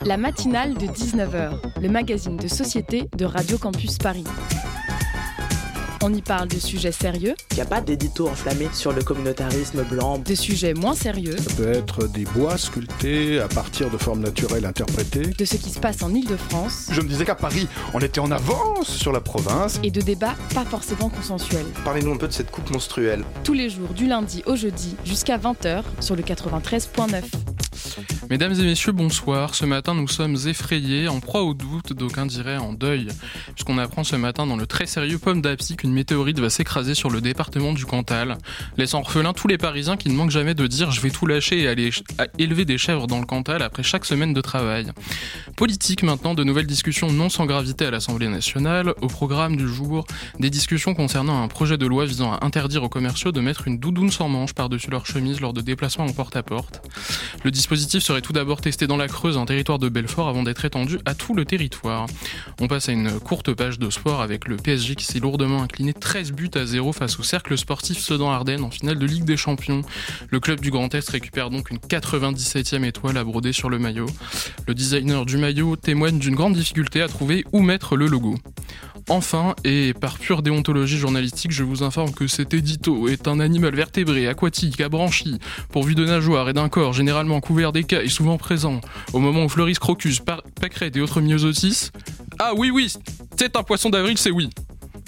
La matinale de 19h, le magazine de société de Radio Campus Paris. On y parle de sujets sérieux. Il n'y a pas d'édito enflammé sur le communautarisme blanc. De sujets moins sérieux. Ça peut être des bois sculptés à partir de formes naturelles interprétées. De ce qui se passe en Île-de-France. Je me disais qu'à Paris, on était en avance sur la province. Et de débats pas forcément consensuels. Parlez-nous un peu de cette coupe menstruelle. Tous les jours, du lundi au jeudi, jusqu'à 20h, sur le 93.9. Mesdames et messieurs, bonsoir. Ce matin, nous sommes effrayés, en proie au doute, d'aucuns diraient en deuil. Puisqu'on apprend ce matin dans le très sérieux Pomme d'Api qu'une météorite va s'écraser sur le département du Cantal, laissant orphelins tous les Parisiens qui ne manquent jamais de dire « je vais tout lâcher et aller élever des chèvres dans le Cantal après chaque semaine de travail ». Politique maintenant, de nouvelles discussions non sans gravité à l'Assemblée nationale. Au programme du jour, des discussions concernant un projet de loi visant à interdire aux commerciaux de mettre une doudoune sans manches par-dessus leur chemise lors de déplacements en porte-à-porte. Le dispositif serait tout d'abord testé dans la Creuse, un territoire de Belfort, avant d'être étendu à tout le territoire. On passe à une courte page de sport avec le PSG qui s'est lourdement incliné 13-0 face au Cercle Sportif Sedan-Ardennes en finale de Ligue des Champions. Le club du Grand Est récupère donc une 97e étoile à broder sur le maillot. Le designer du maillot témoigne d'une grande difficulté à trouver où mettre le logo. Enfin, et par pure déontologie journalistique, je vous informe que cet édito est un animal vertébré, aquatique, abranchi, pourvu de nageoires et d'un corps généralement couvert d'écailles souvent présents au moment où fleurissent crocus, pâquerettes et autres myosotis. Ah oui, c'est un poisson d'avril, c'est oui.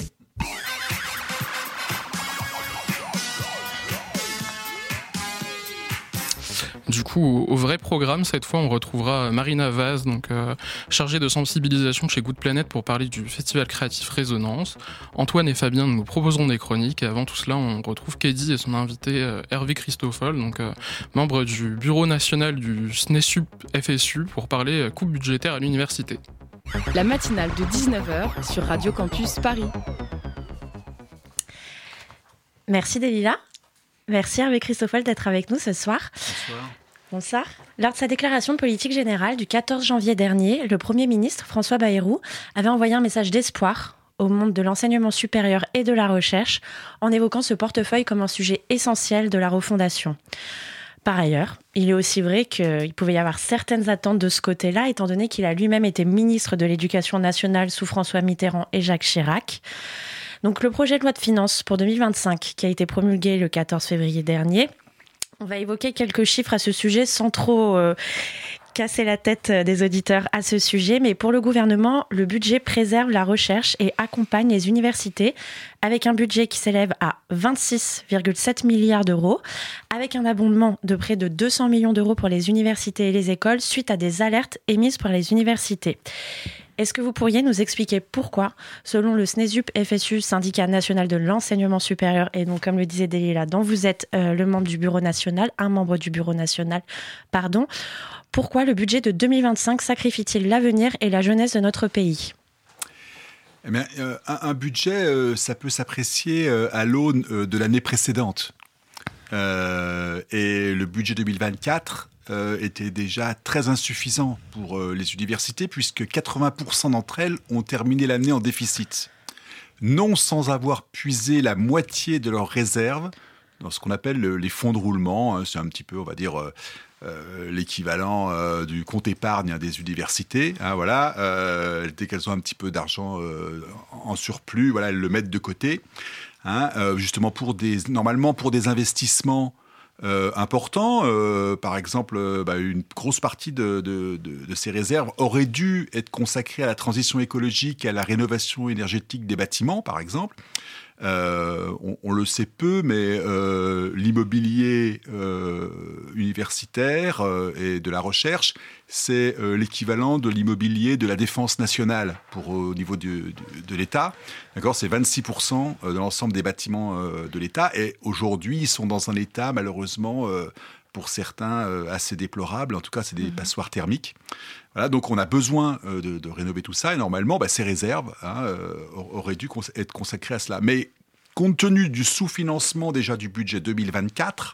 Du coup, au vrai programme, cette fois, on retrouvera Marina Vaz, donc chargée de sensibilisation chez Good Planet pour parler du festival créatif Résonance. Antoine et Fabien nous proposeront des chroniques. Et avant tout cela, on retrouve Kedi et son invité Hervé Christoffel, donc membre du bureau national du SNESUP FSU, pour parler coupe budgétaire à l'université. La matinale de 19h sur Radio Campus Paris. Merci Delilah. Merci Hervé Christoffel d'être avec nous ce soir. Bonsoir. Lors de sa déclaration de politique générale du 14 janvier dernier, le Premier ministre François Bayrou avait envoyé un message d'espoir au monde de l'enseignement supérieur et de la recherche en évoquant ce portefeuille comme un sujet essentiel de la refondation. Par ailleurs, il est aussi vrai qu'il pouvait y avoir certaines attentes de ce côté-là, étant donné qu'il a lui-même été ministre de l'Éducation nationale sous François Mitterrand et Jacques Chirac. Donc le projet de loi de finances pour 2025 qui a été promulgué le 14 février dernier, on va évoquer quelques chiffres à ce sujet sans trop casser la tête des auditeurs à ce sujet. Mais pour le gouvernement, le budget préserve la recherche et accompagne les universités avec un budget qui s'élève à 26,7 milliards d'euros, avec un abondement de près de 200 millions d'euros pour les universités et les écoles suite à des alertes émises par les universités. Est-ce que vous pourriez nous expliquer pourquoi, selon le SNESUP FSU, syndicat national de l'enseignement supérieur, et donc comme le disait Delilah, dont vous êtes le membre du bureau national, un membre du bureau national, pourquoi le budget de 2025 sacrifie-t-il l'avenir et la jeunesse de notre pays ? Eh bien, un budget, ça peut s'apprécier à l'aune de l'année précédente. Et le budget 2024 était déjà très insuffisant pour les universités, puisque 80% d'entre elles ont terminé l'année en déficit. Non sans avoir puisé la moitié de leurs réserves dans ce qu'on appelle les fonds de roulement. C'est un petit peu, on va dire, l'équivalent du compte épargne des universités. Voilà. Dès qu'elles ont un petit peu d'argent en surplus, voilà, elles le mettent de côté. Justement, normalement pour des investissements important. Par exemple, une grosse partie de ces réserves aurait dû être consacrée à la transition écologique et à la rénovation énergétique des bâtiments, par exemple. On le sait peu, mais l'immobilier universitaire et de la recherche, c'est l'équivalent de l'immobilier de la défense nationale au niveau de l'État. D'accord, c'est 26% de l'ensemble des bâtiments de l'État. Et aujourd'hui, ils sont dans un état, malheureusement, pour certains, assez déplorable. En tout cas, c'est des passoires thermiques. Voilà, donc on a besoin de rénover tout ça. Et normalement, ces réserves auraient dû être consacrées à cela. Mais compte tenu du sous-financement déjà du budget 2024,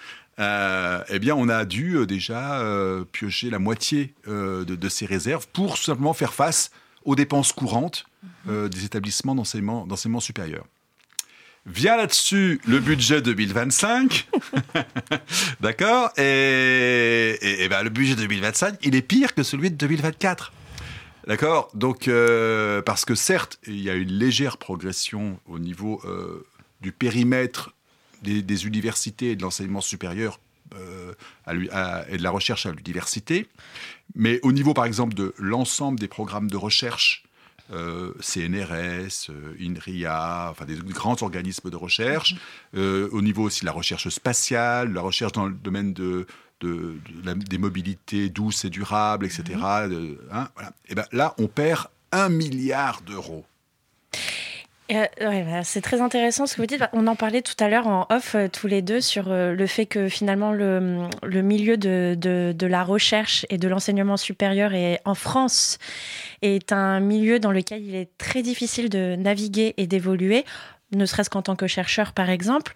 on a dû déjà piocher la moitié de ces réserves pour simplement faire face aux dépenses courantes des établissements d'enseignement supérieur. Vient là-dessus le budget 2025, d'accord, et ben, le budget 2025, il est pire que celui de 2024. D'accord. Donc, parce que certes, il y a une légère progression au niveau du périmètre des universités et de l'enseignement supérieur et de la recherche à l'université, mais au niveau, par exemple, de l'ensemble des programmes de recherche, CNRS, INRIA, enfin des grands organismes de recherche, au niveau aussi de la recherche spatiale, la recherche dans le domaine des mobilités douces et durables, etc. Voilà. Et ben là, on perd 1 milliard d'euros. C'est très intéressant ce que vous dites. On en parlait tout à l'heure en off, tous les deux, sur le fait que finalement le milieu de la recherche et de l'enseignement supérieur en France est un milieu dans lequel il est très difficile de naviguer et d'évoluer, ne serait-ce qu'en tant que chercheur, par exemple.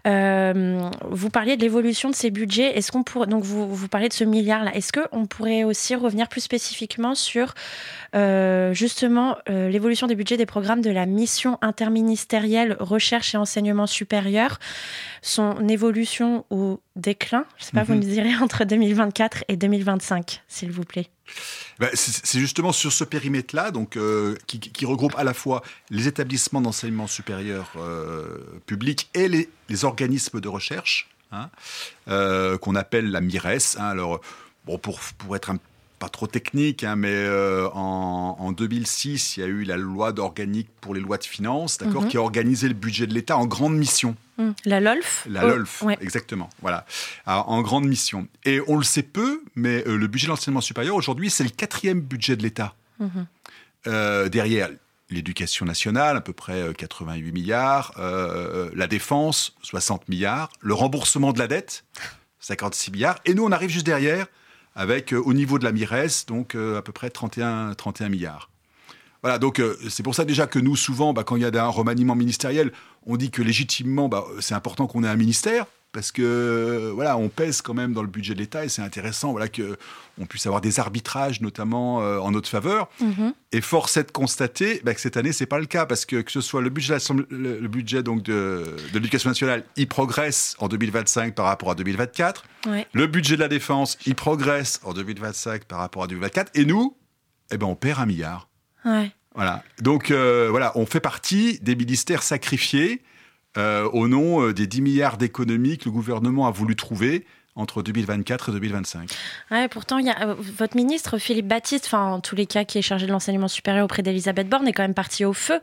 Vous parliez de l'évolution de ces budgets. Est-ce qu'on pourrait, donc vous parlez de ce milliard-là. Est-ce qu'on pourrait aussi revenir plus spécifiquement sur justement l'évolution des budgets des programmes de la mission interministérielle recherche et enseignement supérieur, son évolution ou déclin, je ne sais pas, vous me direz, entre 2024 et 2025, s'il vous plaît. Ben, c'est justement sur ce périmètre-là, donc, qui regroupe à la fois les établissements d'enseignement supérieur publics et les organismes de recherche, qu'on appelle la MIRES. Alors, bon, pour être pas trop technique, mais en 2006, il y a eu la loi d'organique pour les lois de finances, d'accord, qui a organisé le budget de l'État en grande mission. La LOLF. La LOLF, ouais. Exactement. Voilà. Alors, en grande mission. Et on le sait peu, mais le budget de l'enseignement supérieur, aujourd'hui, c'est le 4e budget de l'État. Derrière l'éducation nationale, à peu près 88 milliards, la défense, 60 milliards, le remboursement de la dette, 56 milliards, et nous, on arrive juste derrière, avec, au niveau de la MIRES, donc à peu près 31 milliards. Voilà, donc c'est pour ça déjà que nous, souvent, quand il y a un remaniement ministériel, on dit que légitimement, c'est important qu'on ait un ministère, parce que voilà, on pèse quand même dans le budget de l'État, et c'est intéressant qu'on puisse avoir des arbitrages, notamment en notre faveur. Et force est de constater que cette année, c'est pas le cas, parce que ce soit le budget donc de l'éducation nationale, il progresse en 2025 par rapport à 2024. Ouais. Le budget de la défense, il progresse en 2025 par rapport à 2024. Et nous, on perd 1 milliard. Ouais. Voilà. Donc, on fait partie des ministères sacrifiés au nom des 10 milliards d'économies que le gouvernement a voulu trouver entre 2024 et 2025. Ouais, pourtant, il y a votre ministre, Philippe Baptiste, en tous les cas, qui est chargé de l'enseignement supérieur auprès d'Elisabeth Borne, est quand même parti au feu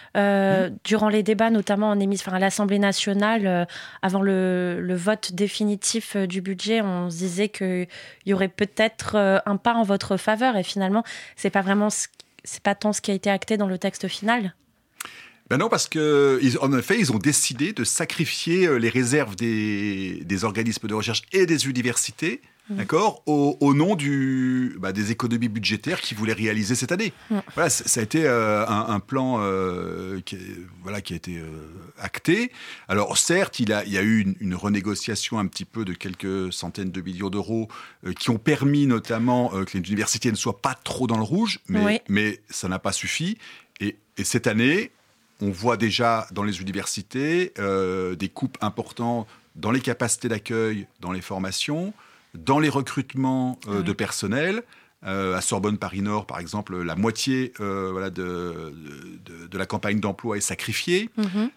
durant les débats, notamment à l'Assemblée nationale, avant le vote définitif du budget. On se disait qu'il y aurait peut-être un pas en votre faveur, et finalement, c'est pas tant ce qui a été acté dans le texte final. Ben non, parce qu'en effet, ils ont décidé de sacrifier les réserves des organismes de recherche et des universités, d'accord, au nom des économies budgétaires qu'ils voulaient réaliser cette année. Voilà, ça a été un plan qui a été acté. Alors certes, il y a eu une renégociation un petit peu de quelques centaines de millions d'euros qui ont permis notamment que les universités ne soient pas trop dans le rouge, mais ça n'a pas suffi. Et cette année, on voit déjà dans les universités des coupes importantes dans les capacités d'accueil, dans les formations, dans les recrutements de personnel. À Sorbonne Paris Nord, par exemple, la moitié de la campagne d'emploi est sacrifiée.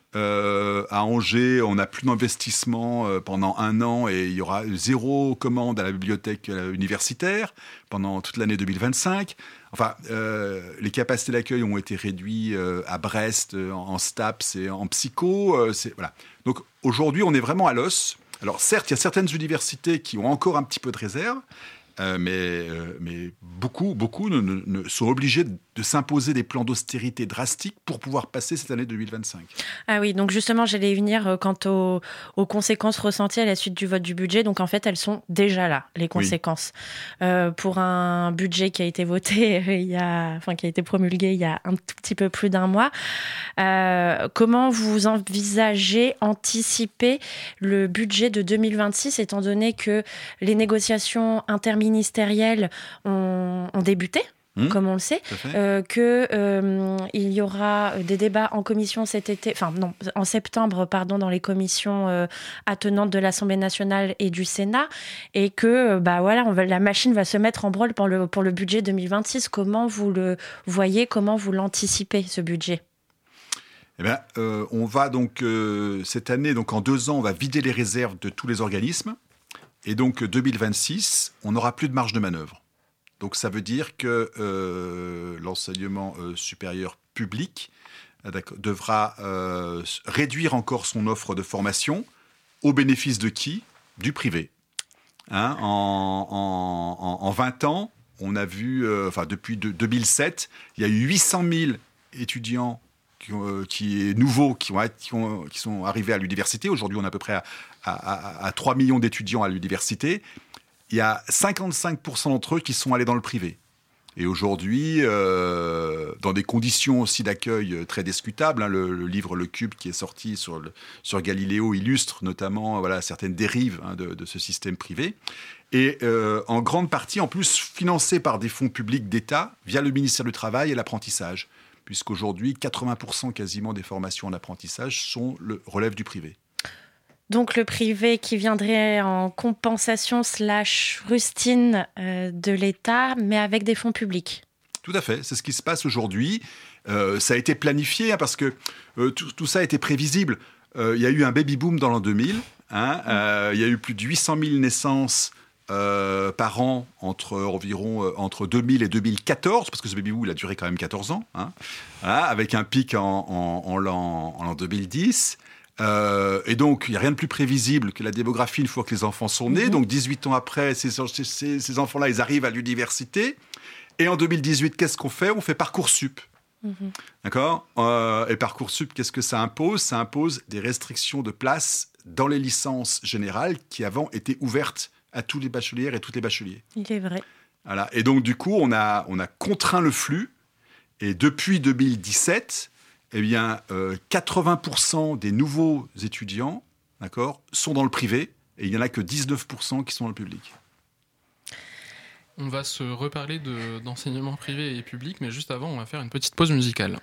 À Angers, on n'a plus d'investissement pendant 1 an et il y aura 0 commande à la bibliothèque universitaire pendant toute l'année 2025. Enfin, les capacités d'accueil ont été réduites à Brest, en STAPS et en psycho. Voilà. Donc aujourd'hui, on est vraiment à l'os. Alors certes, il y a certaines universités qui ont encore un petit peu de réserve, mais beaucoup sont obligés de s'imposer des plans d'austérité drastiques pour pouvoir passer cette année 2025. Ah oui, donc justement, j'allais y venir quant aux conséquences ressenties à la suite du vote du budget. Donc en fait, elles sont déjà là, les conséquences. Pour un budget qui a été voté qui a été promulgué il y a un tout petit peu plus d'1 mois, comment vous envisagez anticiper le budget de 2026, étant donné que les négociations interministérielles ont débuté comme on le sait, qu'il y aura des débats en commission en septembre, dans les commissions attenantes de l'Assemblée nationale et du Sénat, et que la machine va se mettre en branle pour le budget 2026. Comment vous le voyez, comment vous l'anticipez, ce budget ? On va donc cette année, donc en 2 ans, on va vider les réserves de tous les organismes, et donc 2026, on n'aura plus de marge de manœuvre. Donc ça veut dire que l'enseignement supérieur public devra réduire encore son offre de formation au bénéfice de qui ? Du privé. En 20 ans, on a vu, depuis 2007, il y a eu 800 000 étudiants qui sont arrivés à l'université. Aujourd'hui, on est à peu près à 3 millions d'étudiants à l'université. Il y a 55% d'entre eux qui sont allés dans le privé. Et aujourd'hui, dans des conditions aussi d'accueil très discutables, le livre Le Cube qui est sorti sur Galiléo illustre notamment certaines dérives de ce système privé. Et en grande partie, en plus, financé par des fonds publics d'État via le ministère du Travail et l'apprentissage, puisqu'aujourd'hui, 80% quasiment des formations en apprentissage relèvent du privé. Donc le privé qui viendrait en compensation / rustine de l'État, mais avec des fonds publics. Tout à fait, c'est ce qui se passe aujourd'hui. Ça a été planifié parce que tout ça a été prévisible. Il y a eu un baby-boom dans l'an 2000. Il y a eu plus de 800 000 naissances par an entre 2000 et 2014, parce que ce baby-boom il a duré quand même 14 ans, avec un pic en l'an 2010. Et donc, il n'y a rien de plus prévisible que la démographie une fois que les enfants sont nés. Donc, 18 ans après, ces enfants-là, ils arrivent à l'université. Et en 2018, qu'est-ce qu'on fait ? On fait Parcoursup. D'accord ? Et Parcoursup, qu'est-ce que ça impose ? Ça impose des restrictions de place dans les licences générales qui avant étaient ouvertes à tous les bachelières et toutes les bacheliers. Il est vrai. Voilà. Et donc, du coup, on a contraint le flux. Et depuis 2017... 80% des nouveaux étudiants, sont dans le privé, et il n'y en a que 19% qui sont dans le public. On va se reparler d'enseignement privé et public, mais juste avant, on va faire une petite pause musicale.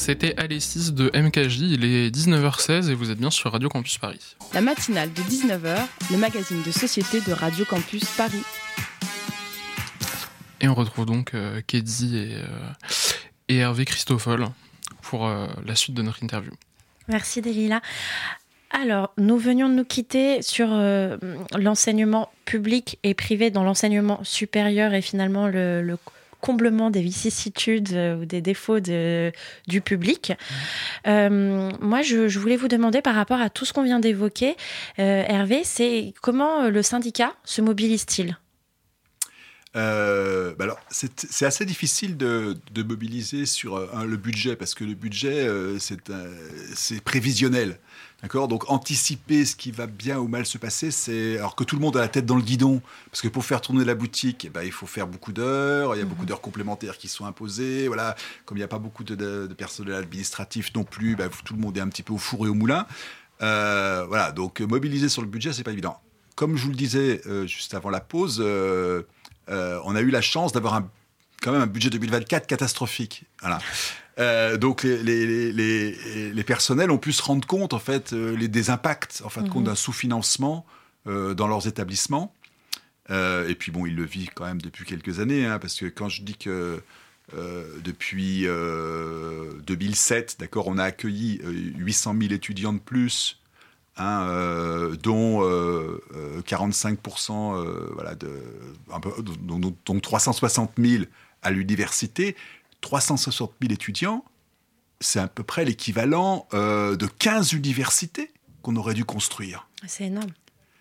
C'était Alessis de MKJ, il est 19h16 et vous êtes bien sur Radio Campus Paris. La matinale de 19h, le magazine de société de Radio Campus Paris. Et on retrouve donc Kedzi et Hervé Christoffel pour la suite de notre interview. Merci Delilah. Alors, nous venions de nous quitter sur l'enseignement public et privé dans l'enseignement supérieur et finalement le comblement des vicissitudes ou des défauts du public. Moi, je voulais vous demander par rapport à tout ce qu'on vient d'évoquer, Hervé, c'est comment le syndicat se mobilise-t-il ? Alors, c'est assez difficile de mobiliser sur le budget, parce que le budget, c'est prévisionnel. D'accord ? Donc, anticiper ce qui va bien ou mal se passer, c'est... Alors que tout le monde a la tête dans le guidon, parce que pour faire tourner la boutique, il faut faire beaucoup d'heures, il y a beaucoup d'heures complémentaires qui sont imposées. Voilà. Comme il n'y a pas beaucoup de personnel administratif non plus, tout le monde est un petit peu au four et au moulin. Voilà. Donc, mobiliser sur le budget, c'est pas évident. Comme je vous le disais juste avant la pause, on a eu la chance d'avoir quand même un budget 2024 catastrophique. Voilà. Donc les personnels ont pu se rendre compte en fait des impacts en fin de compte d'un sous-financement dans leurs établissements. Et puis bon, ils le vivent quand même depuis quelques années, parce que quand je dis que depuis 2007, d'accord, on a accueilli 800 000 étudiants de plus. Dont 45%, donc 360 000 à l'université. 360 000 étudiants, c'est à peu près l'équivalent de 15 universités qu'on aurait dû construire. C'est énorme. D'accord ?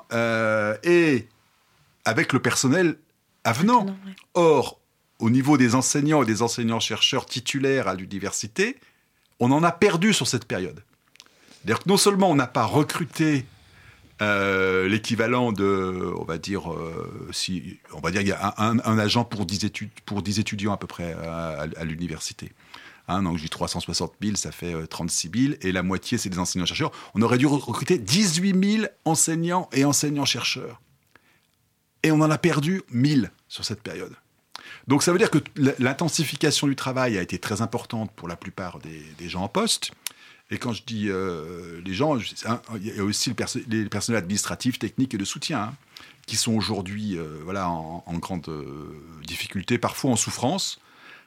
Et avec le personnel avenant. Ouais. Or, au niveau des enseignants et des enseignants-chercheurs titulaires à l'université, on en a perdu sur cette période. C'est-à-dire que non seulement on n'a pas recruté l'équivalent de, on va dire il y a un agent pour 10 étudiants à peu près à l'université. Donc je dis 360 000, ça fait 36 000, et la moitié c'est des enseignants-chercheurs. On aurait dû recruter 18 000 enseignants et enseignants-chercheurs. Et on en a perdu 1000 sur cette période. Donc ça veut dire que l'intensification du travail a été très importante pour la plupart des gens en poste. Et quand je dis les gens, il y a aussi les personnels administratifs, techniques et de soutien, qui sont aujourd'hui en grande difficulté, parfois en souffrance.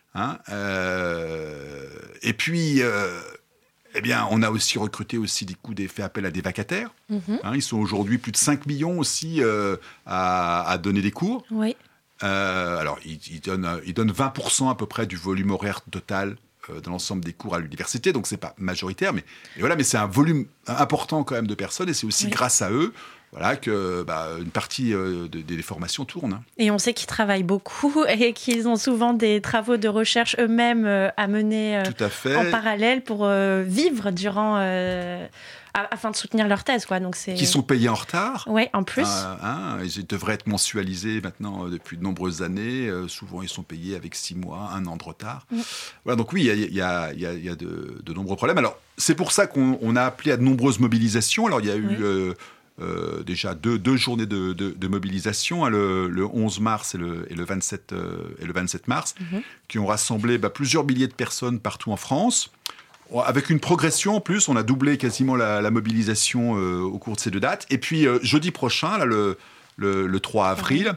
Et puis, on a aussi recruté fait appel à des vacataires. Ils sont aujourd'hui plus de 5 millions aussi à donner des cours. Oui. Alors, ils donnent 20% à peu près du volume horaire total dans l'ensemble des cours à l'université, donc c'est pas majoritaire, mais c'est un volume important quand même de personnes, et c'est aussi grâce à eux que une partie des formations tourne. Et on sait qu'ils travaillent beaucoup et qu'ils ont souvent des travaux de recherche eux-mêmes à mener Tout à fait. En parallèle pour vivre durant... afin de soutenir leur thèse, quoi. Donc qui sont payés en retard. Oui, en plus. Ils devraient être mensualisés maintenant depuis de nombreuses années. Souvent, ils sont payés avec 6 mois, 1 an de retard. Voilà, donc oui, il y a de nombreux problèmes. Alors, c'est pour ça qu'on a appelé à de nombreuses mobilisations. Alors, il y a eu déjà deux journées de mobilisation, le 11 mars et le 27 mars, qui ont rassemblé plusieurs milliers de personnes partout en France. Avec une progression en plus, on a doublé quasiment la mobilisation au cours de ces deux dates. Et puis jeudi prochain, le 3 avril,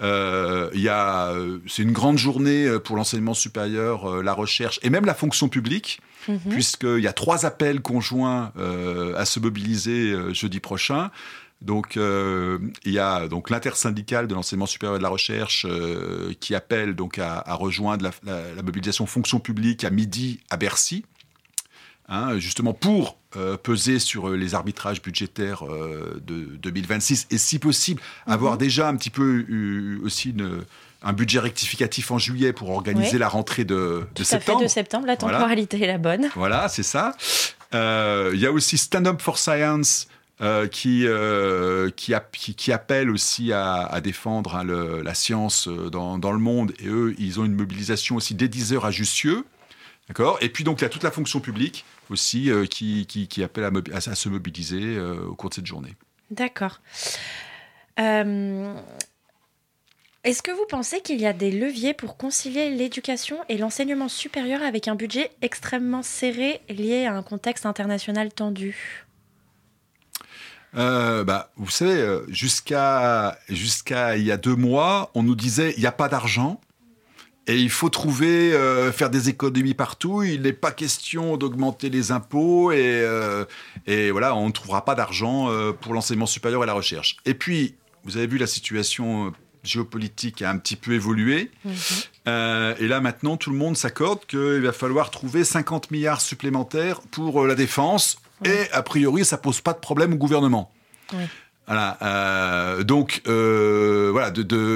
c'est une grande journée pour l'enseignement supérieur, la recherche et même la fonction publique, puisqu'il y a 3 appels conjoints à se mobiliser jeudi prochain. Donc, il y a l'intersyndicale de l'enseignement supérieur et de la recherche qui appelle donc à rejoindre la mobilisation fonction publique à midi à Bercy. Justement pour peser sur les arbitrages budgétaires de 2026 et si possible avoir déjà un petit peu aussi un budget rectificatif en juillet pour organiser la rentrée de septembre. Tout à fait, de septembre, la temporalité est la bonne. Voilà, c'est ça. Il y a aussi Stand Up for Science qui appelle aussi à défendre la science dans le monde, et eux, ils ont une mobilisation aussi dès 10h à Jussieu. D'accord. Et puis donc il y a toute la fonction publique aussi qui appelle à se mobiliser au cours de cette journée. D'accord. Est-ce que vous pensez qu'il y a des leviers pour concilier l'éducation et l'enseignement supérieur avec un budget extrêmement serré lié à un contexte international tendu ? Vous savez, jusqu'à il y a 2 mois, on nous disait il n'y a pas d'argent et il faut trouver, faire des économies partout. Il n'est pas question d'augmenter les impôts et voilà, on ne trouvera pas d'argent pour l'enseignement supérieur et la recherche. Et puis, vous avez vu la situation géopolitique a un petit peu évolué. Et là, maintenant, tout le monde s'accorde qu'il va falloir trouver 50 milliards supplémentaires pour la défense. Et a priori, ça pose pas de problème au gouvernement. Voilà. Donc, voilà,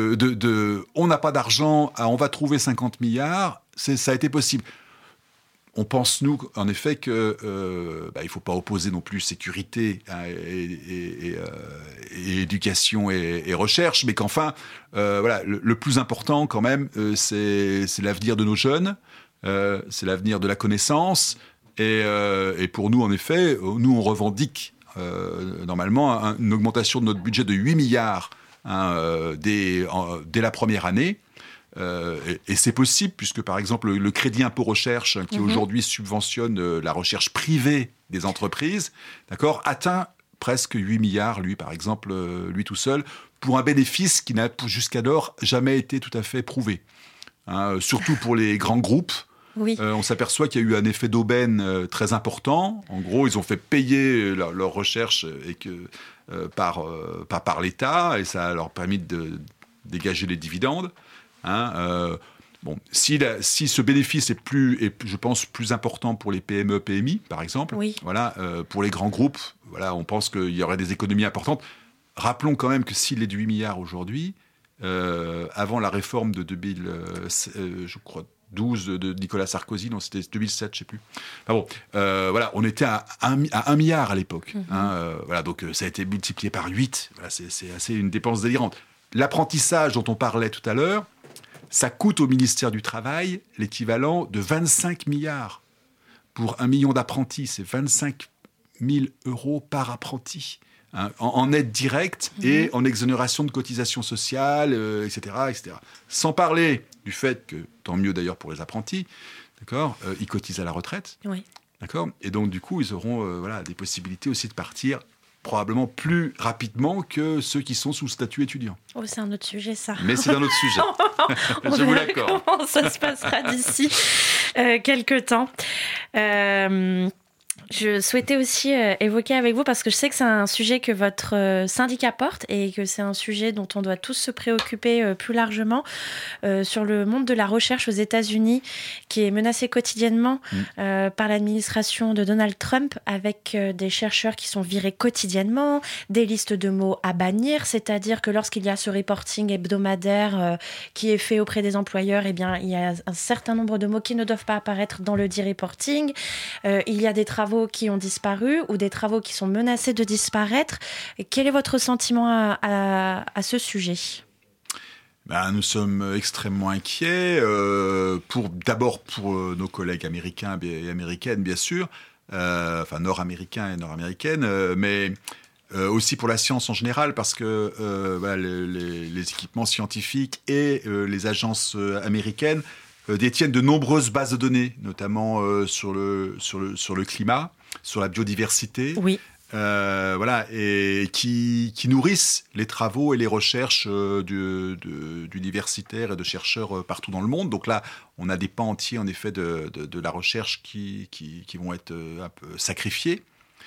on n'a pas d'argent, on va trouver 50 milliards. Ça a été possible. On pense, nous, en effet, que il faut pas opposer non plus sécurité et éducation et recherche, mais qu'enfin, voilà, le plus important, quand même, c'est l'avenir de nos jeunes, c'est l'avenir de la connaissance. Et pour nous, en effet, nous, on revendique normalement une augmentation de notre budget de 8 milliards dès la première année. Et c'est possible, puisque par exemple, le crédit impôt recherche, qui aujourd'hui subventionne la recherche privée des entreprises, d'accord, atteint presque 8 milliards, lui, par exemple, lui tout seul, pour un bénéfice qui n'a jusqu'alors jamais été tout à fait prouvé. Surtout pour les grands groupes. Oui. On s'aperçoit qu'il y a eu un effet d'aubaine très important. En gros, ils ont fait payer leur recherche par l'État, et ça a leur permis de dégager les dividendes. Bon, si ce bénéfice est je pense, plus important pour les PME, PMI, par exemple, voilà, pour les grands groupes, voilà, on pense qu'il y aurait des économies importantes. Rappelons quand même que s'il est de 8 milliards aujourd'hui, avant la réforme de 2000, je crois, 12 de Nicolas Sarkozy, non, c'était 2007, je ne sais plus. Enfin bon, voilà, on était à 1 milliard à l'époque. Voilà, donc ça a été multiplié par 8. Voilà, c'est assez une dépense délirante. L'apprentissage dont on parlait tout à l'heure, ça coûte au ministère du Travail l'équivalent de 25 milliards. Pour 1 million d'apprentis, c'est 25 000 € par apprenti. En aide directe et en exonération de cotisations sociales, etc., etc. Sans parler du fait que, tant mieux d'ailleurs pour les apprentis, d'accord, ils cotisent à la retraite, d'accord, et donc du coup ils auront voilà, des possibilités aussi de partir probablement plus rapidement que ceux qui sont sous statut étudiant. Oh, c'est un autre sujet, ça. Mais c'est un autre sujet. Je vous l'accorde. Comment ça se passera d'ici quelques temps. Je souhaitais aussi évoquer avec vous, parce que je sais que c'est un sujet que votre syndicat porte et que c'est un sujet dont on doit tous se préoccuper plus largement, sur le monde de la recherche aux États-Unis, qui est menacé quotidiennement par l'administration de Donald Trump, avec des chercheurs qui sont virés quotidiennement, des listes de mots à bannir, c'est-à-dire que lorsqu'il y a ce reporting hebdomadaire qui est fait auprès des employeurs, eh bien, il y a un certain nombre de mots qui ne doivent pas apparaître dans le dit reporting. Il y a des travaux qui ont disparu ou des travaux qui sont menacés de disparaître. Quel est votre sentiment à ce sujet ? Nous sommes extrêmement inquiets, d'abord pour nos collègues américains et américaines, bien sûr, enfin nord-américains et nord-américaines, mais aussi pour la science en général, parce que les équipements scientifiques et les agences américaines détiennent de nombreuses bases de données, notamment sur le climat, sur la biodiversité, voilà, et qui nourrissent les travaux et les recherches d'universitaires et de chercheurs partout dans le monde. Donc là, on a des pans entiers, en effet, de la recherche qui vont être un peu sacrifiés.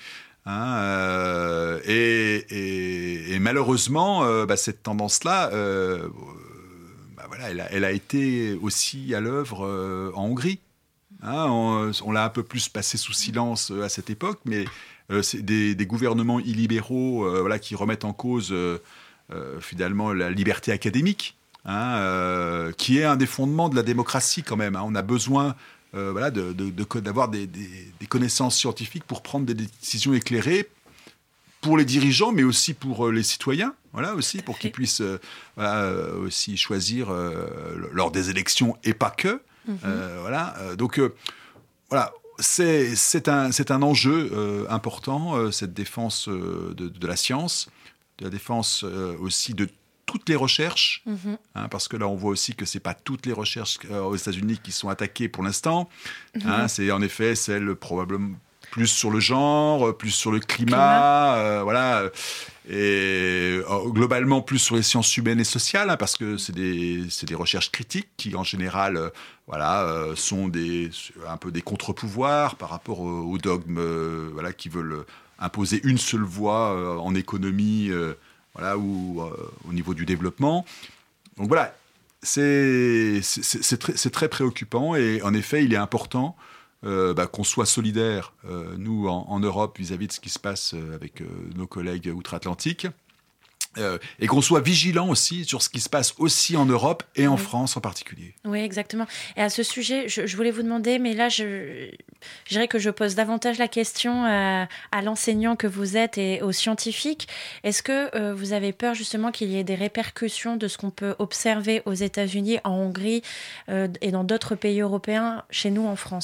Et malheureusement, cette tendance-là, voilà, elle a été aussi à l'œuvre en Hongrie. On l'a un peu plus passé sous silence à cette époque, mais c'est des gouvernements illibéraux voilà, qui remettent en cause finalement la liberté académique, qui est un des fondements de la démocratie quand même. On a besoin voilà, d'avoir des connaissances scientifiques pour prendre des décisions éclairées, pour les dirigeants, mais aussi pour les citoyens, voilà, aussi, pour qu'ils puissent aussi choisir lors des élections et pas que. Voilà, donc, voilà, c'est un enjeu important, cette défense de la science, de la défense aussi de toutes les recherches, parce que là, on voit aussi que c'est pas toutes les recherches aux États-Unis qui sont attaquées pour l'instant. C'est en effet celles probablement plus sur le genre, plus sur le climat. Voilà. Et globalement plus sur les sciences humaines et sociales, parce que c'est des recherches critiques qui en général sont un peu des contre-pouvoirs par rapport aux dogmes qui veulent imposer une seule voie en économie ou au niveau du développement. Donc voilà, c'est très préoccupant, et en effet il est important qu'on soit solidaire, nous, en Europe, vis-à-vis de ce qui se passe avec nos collègues outre-Atlantique, et qu'on soit vigilant aussi sur ce qui se passe aussi en Europe et en France en particulier. Oui, exactement. Et à ce sujet, je voulais vous demander, mais là, je dirais que je pose davantage la question à l'enseignant que vous êtes et aux scientifiques. Est-ce que vous avez peur justement qu'il y ait des répercussions de ce qu'on peut observer aux États-Unis, en Hongrie et dans d'autres pays européens, chez nous en France ?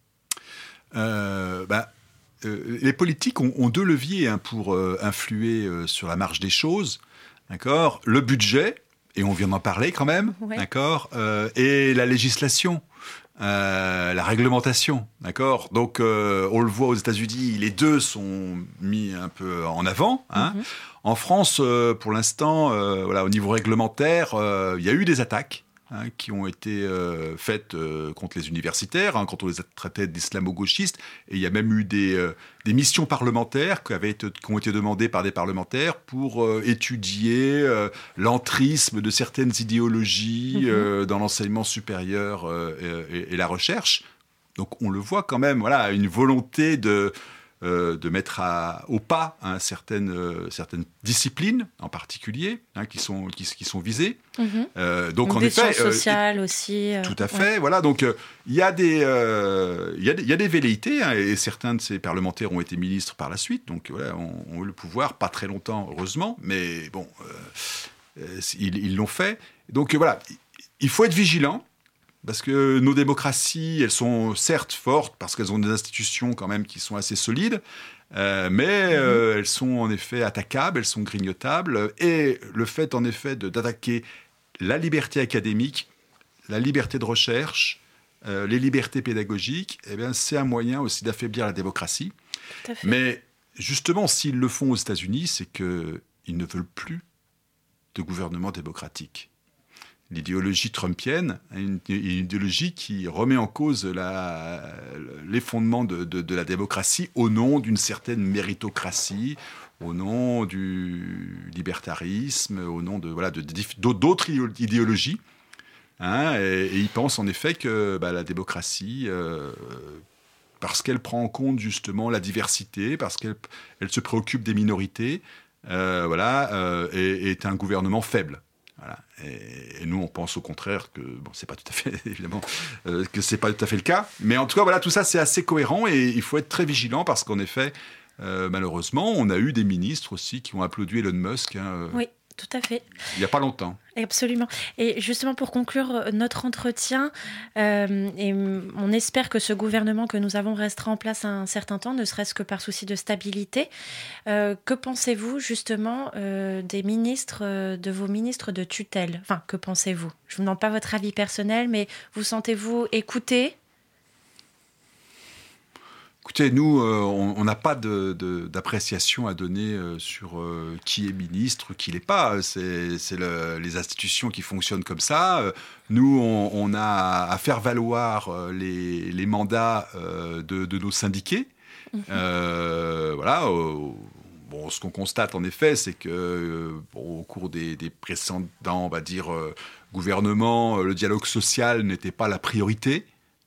Les politiques ont deux leviers pour influer sur la marche des choses, d'accord ? Le budget, et on vient d'en parler quand même, d'accord ? Et la législation, la réglementation, d'accord ? Donc, on le voit aux États-Unis, les deux sont mis un peu en avant. En France, pour l'instant, au niveau réglementaire, il y a eu des attaques qui ont été faites contre les universitaires, quand on les a traités d'islamo-gauchistes. Et il y a même eu des missions parlementaires qui ont été demandées par des parlementaires pour étudier l'entrisme de certaines idéologies dans l'enseignement supérieur et la recherche. Donc on le voit quand même, une volonté de mettre au pas certaines disciplines en particulier qui sont visées. Donc en des effet, sciences sociales aussi. Tout à fait. Voilà. Donc il y a des velléités, et certains de ces parlementaires ont été ministres par la suite. Donc ont eu le pouvoir, pas très longtemps heureusement, mais bon, ils l'ont fait. Donc il faut être vigilant. Parce que nos démocraties, elles sont certes fortes, parce qu'elles ont des institutions quand même qui sont assez solides, mais elles sont en effet attaquables, elles sont grignotables. Et le fait en effet d'attaquer la liberté académique, la liberté de recherche, les libertés pédagogiques, c'est un moyen aussi d'affaiblir la démocratie. Tout à fait. Mais justement, s'ils le font aux États-Unis, c'est qu'ils ne veulent plus de gouvernement démocratique. L'idéologie trumpienne, une idéologie qui remet en cause les fondements de la démocratie au nom d'une certaine méritocratie, au nom du libertarisme, au nom d'autres idéologies. Et ils pensent en effet que la démocratie, parce qu'elle prend en compte justement la diversité, parce qu'elle se préoccupe des minorités, est un gouvernement faible. Voilà. Et nous, on pense au contraire que c'est pas tout à fait évidemment que c'est pas tout à fait le cas. Mais en tout cas, tout ça, c'est assez cohérent, et il faut être très vigilant, parce qu'en effet, malheureusement, on a eu des ministres aussi qui ont applaudi Elon Musk. Oui, tout à fait. Il y a pas longtemps. Absolument. Et justement, pour conclure notre entretien, et on espère que ce gouvernement que nous avons restera en place un certain temps, ne serait-ce que par souci de stabilité. Que pensez-vous justement des ministres, de vos ministres de tutelle ? Enfin, que pensez-vous ? Je ne vous demande pas votre avis personnel, mais vous sentez-vous écouté ? Écoutez, nous, on n'a pas d'appréciation à donner sur qui est ministre, qui l'est pas. C'est les institutions qui fonctionnent comme ça. Nous, on a à faire valoir les mandats de nos syndiqués. Ce qu'on constate en effet, c'est que au cours des précédents, on va dire, gouvernements, le dialogue social n'était pas la priorité.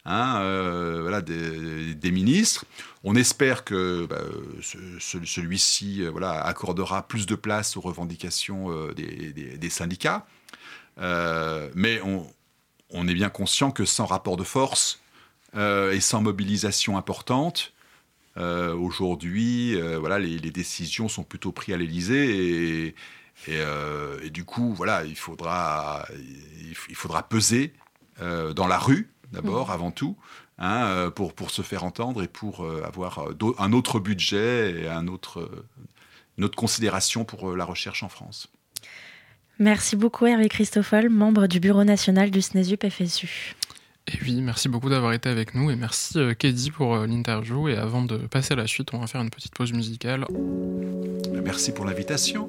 Des ministres. On espère que celui-ci accordera plus de place aux revendications des syndicats. Mais on est bien conscient que sans rapport de force et sans mobilisation importante, aujourd'hui, les décisions sont plutôt prises à l'Élysée, et du coup, il faudra peser dans la rue, d'abord, avant tout, pour se faire entendre, et pour avoir un autre budget et une autre considération pour la recherche en France. Merci beaucoup Hervé Christoffel, membre du bureau national du SNESUP-FSU. Et oui, merci beaucoup d'avoir été avec nous et merci Kedi pour l'interview. Et avant de passer à la suite, on va faire une petite pause musicale. Merci pour l'invitation.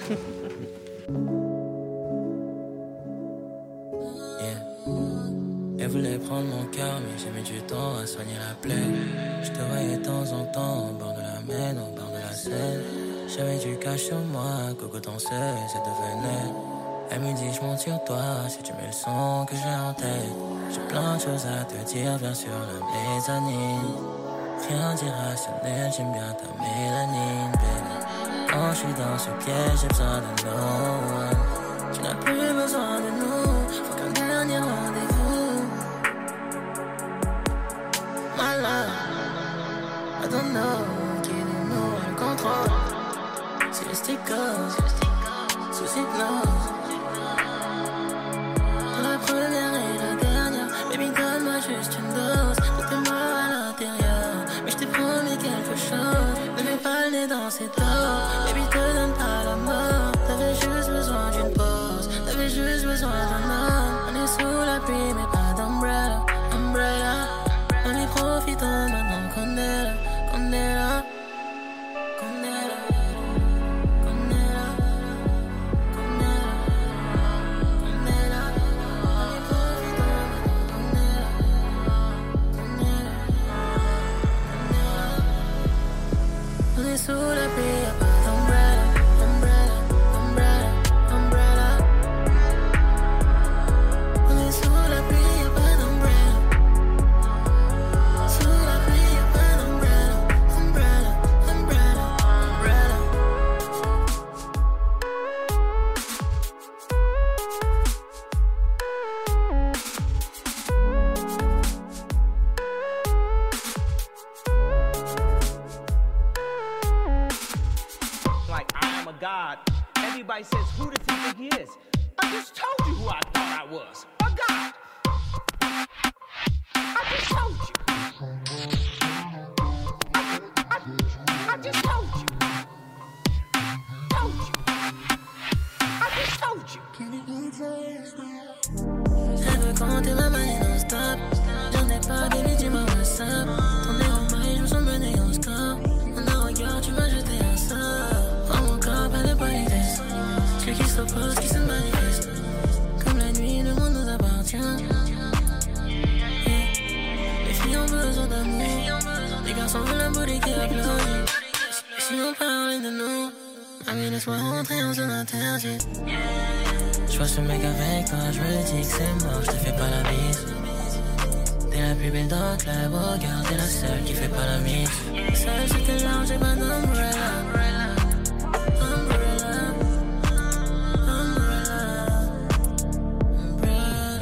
Elle voulait prendre mon cœur, mais j'ai mis du temps à soigner la plaie. Je te voyais de temps en temps au bord de la Maine, au bord de la Seine. J'avais du cash sur moi, coco dansait, ça devenait. Elle me dit je monte sur toi, si tu mets le son que j'ai en tête. J'ai plein de choses à te dire, bien sûr la mezzanine. Rien d'irrationnel, j'aime bien ta mélanine, baby. Quand je suis dans ce piège, j'ai besoin de no one. Tu n'as plus besoin de nous, faut qu'un dernier rendez-vous. My love, I don't know, qui de nous a le contrôle. Si le stick goes, sous hypnose. La première et la dernière, baby donne-moi juste une dose de tes mots à l'intérieur. Mais je t'ai promis quelque chose, ne mets pas le nez dans cette eau. Baby te donne pas la mort, t'avais juste besoin d'une pause, t'avais juste besoin d'un homme. On est sous la pluie mais pas d'umbrella, umbrella. On y profitons maintenant qu'on est là, qu'on est là. Sous la pluie, y'a pas d'umbrella, umbrella, umbrella, umbrella. On est sous la pluie, y'a pas d'umbrella. Sous la pluie, y'a pas d'umbrella, umbrella, umbrella, umbrella. God. Everybody says, who does he think he is? I just told you who I thought I was. A God. I just told you. I just told you. Told you. I just told you. Elle veut compter ma money non-stop. J'en ai pas, baby, dis-moi what's up. Ton nez en maille, je me sens mené en score. En un regard, tu m'as jeté un sort. Prends mon corps, pas de politesse. Ce qui s'oppose, qui se manifeste. Comme la nuit, le monde nous appartient. Les filles ont besoin d'amour. Les garçons veulent un body qui applaudit. Si on parlait de nous, mamie, laisse-moi rentrer en zone interdite. Je vois ce mec avec toi, je me dis que c'est mort, je te fais pas la bise. T'es la plus belle dans le club, regarde, t'es la seule qui fait pas la mise. Seule sur tes larmes, j'ai pas d'umbrella. Umbrella, umbrella, umbrella.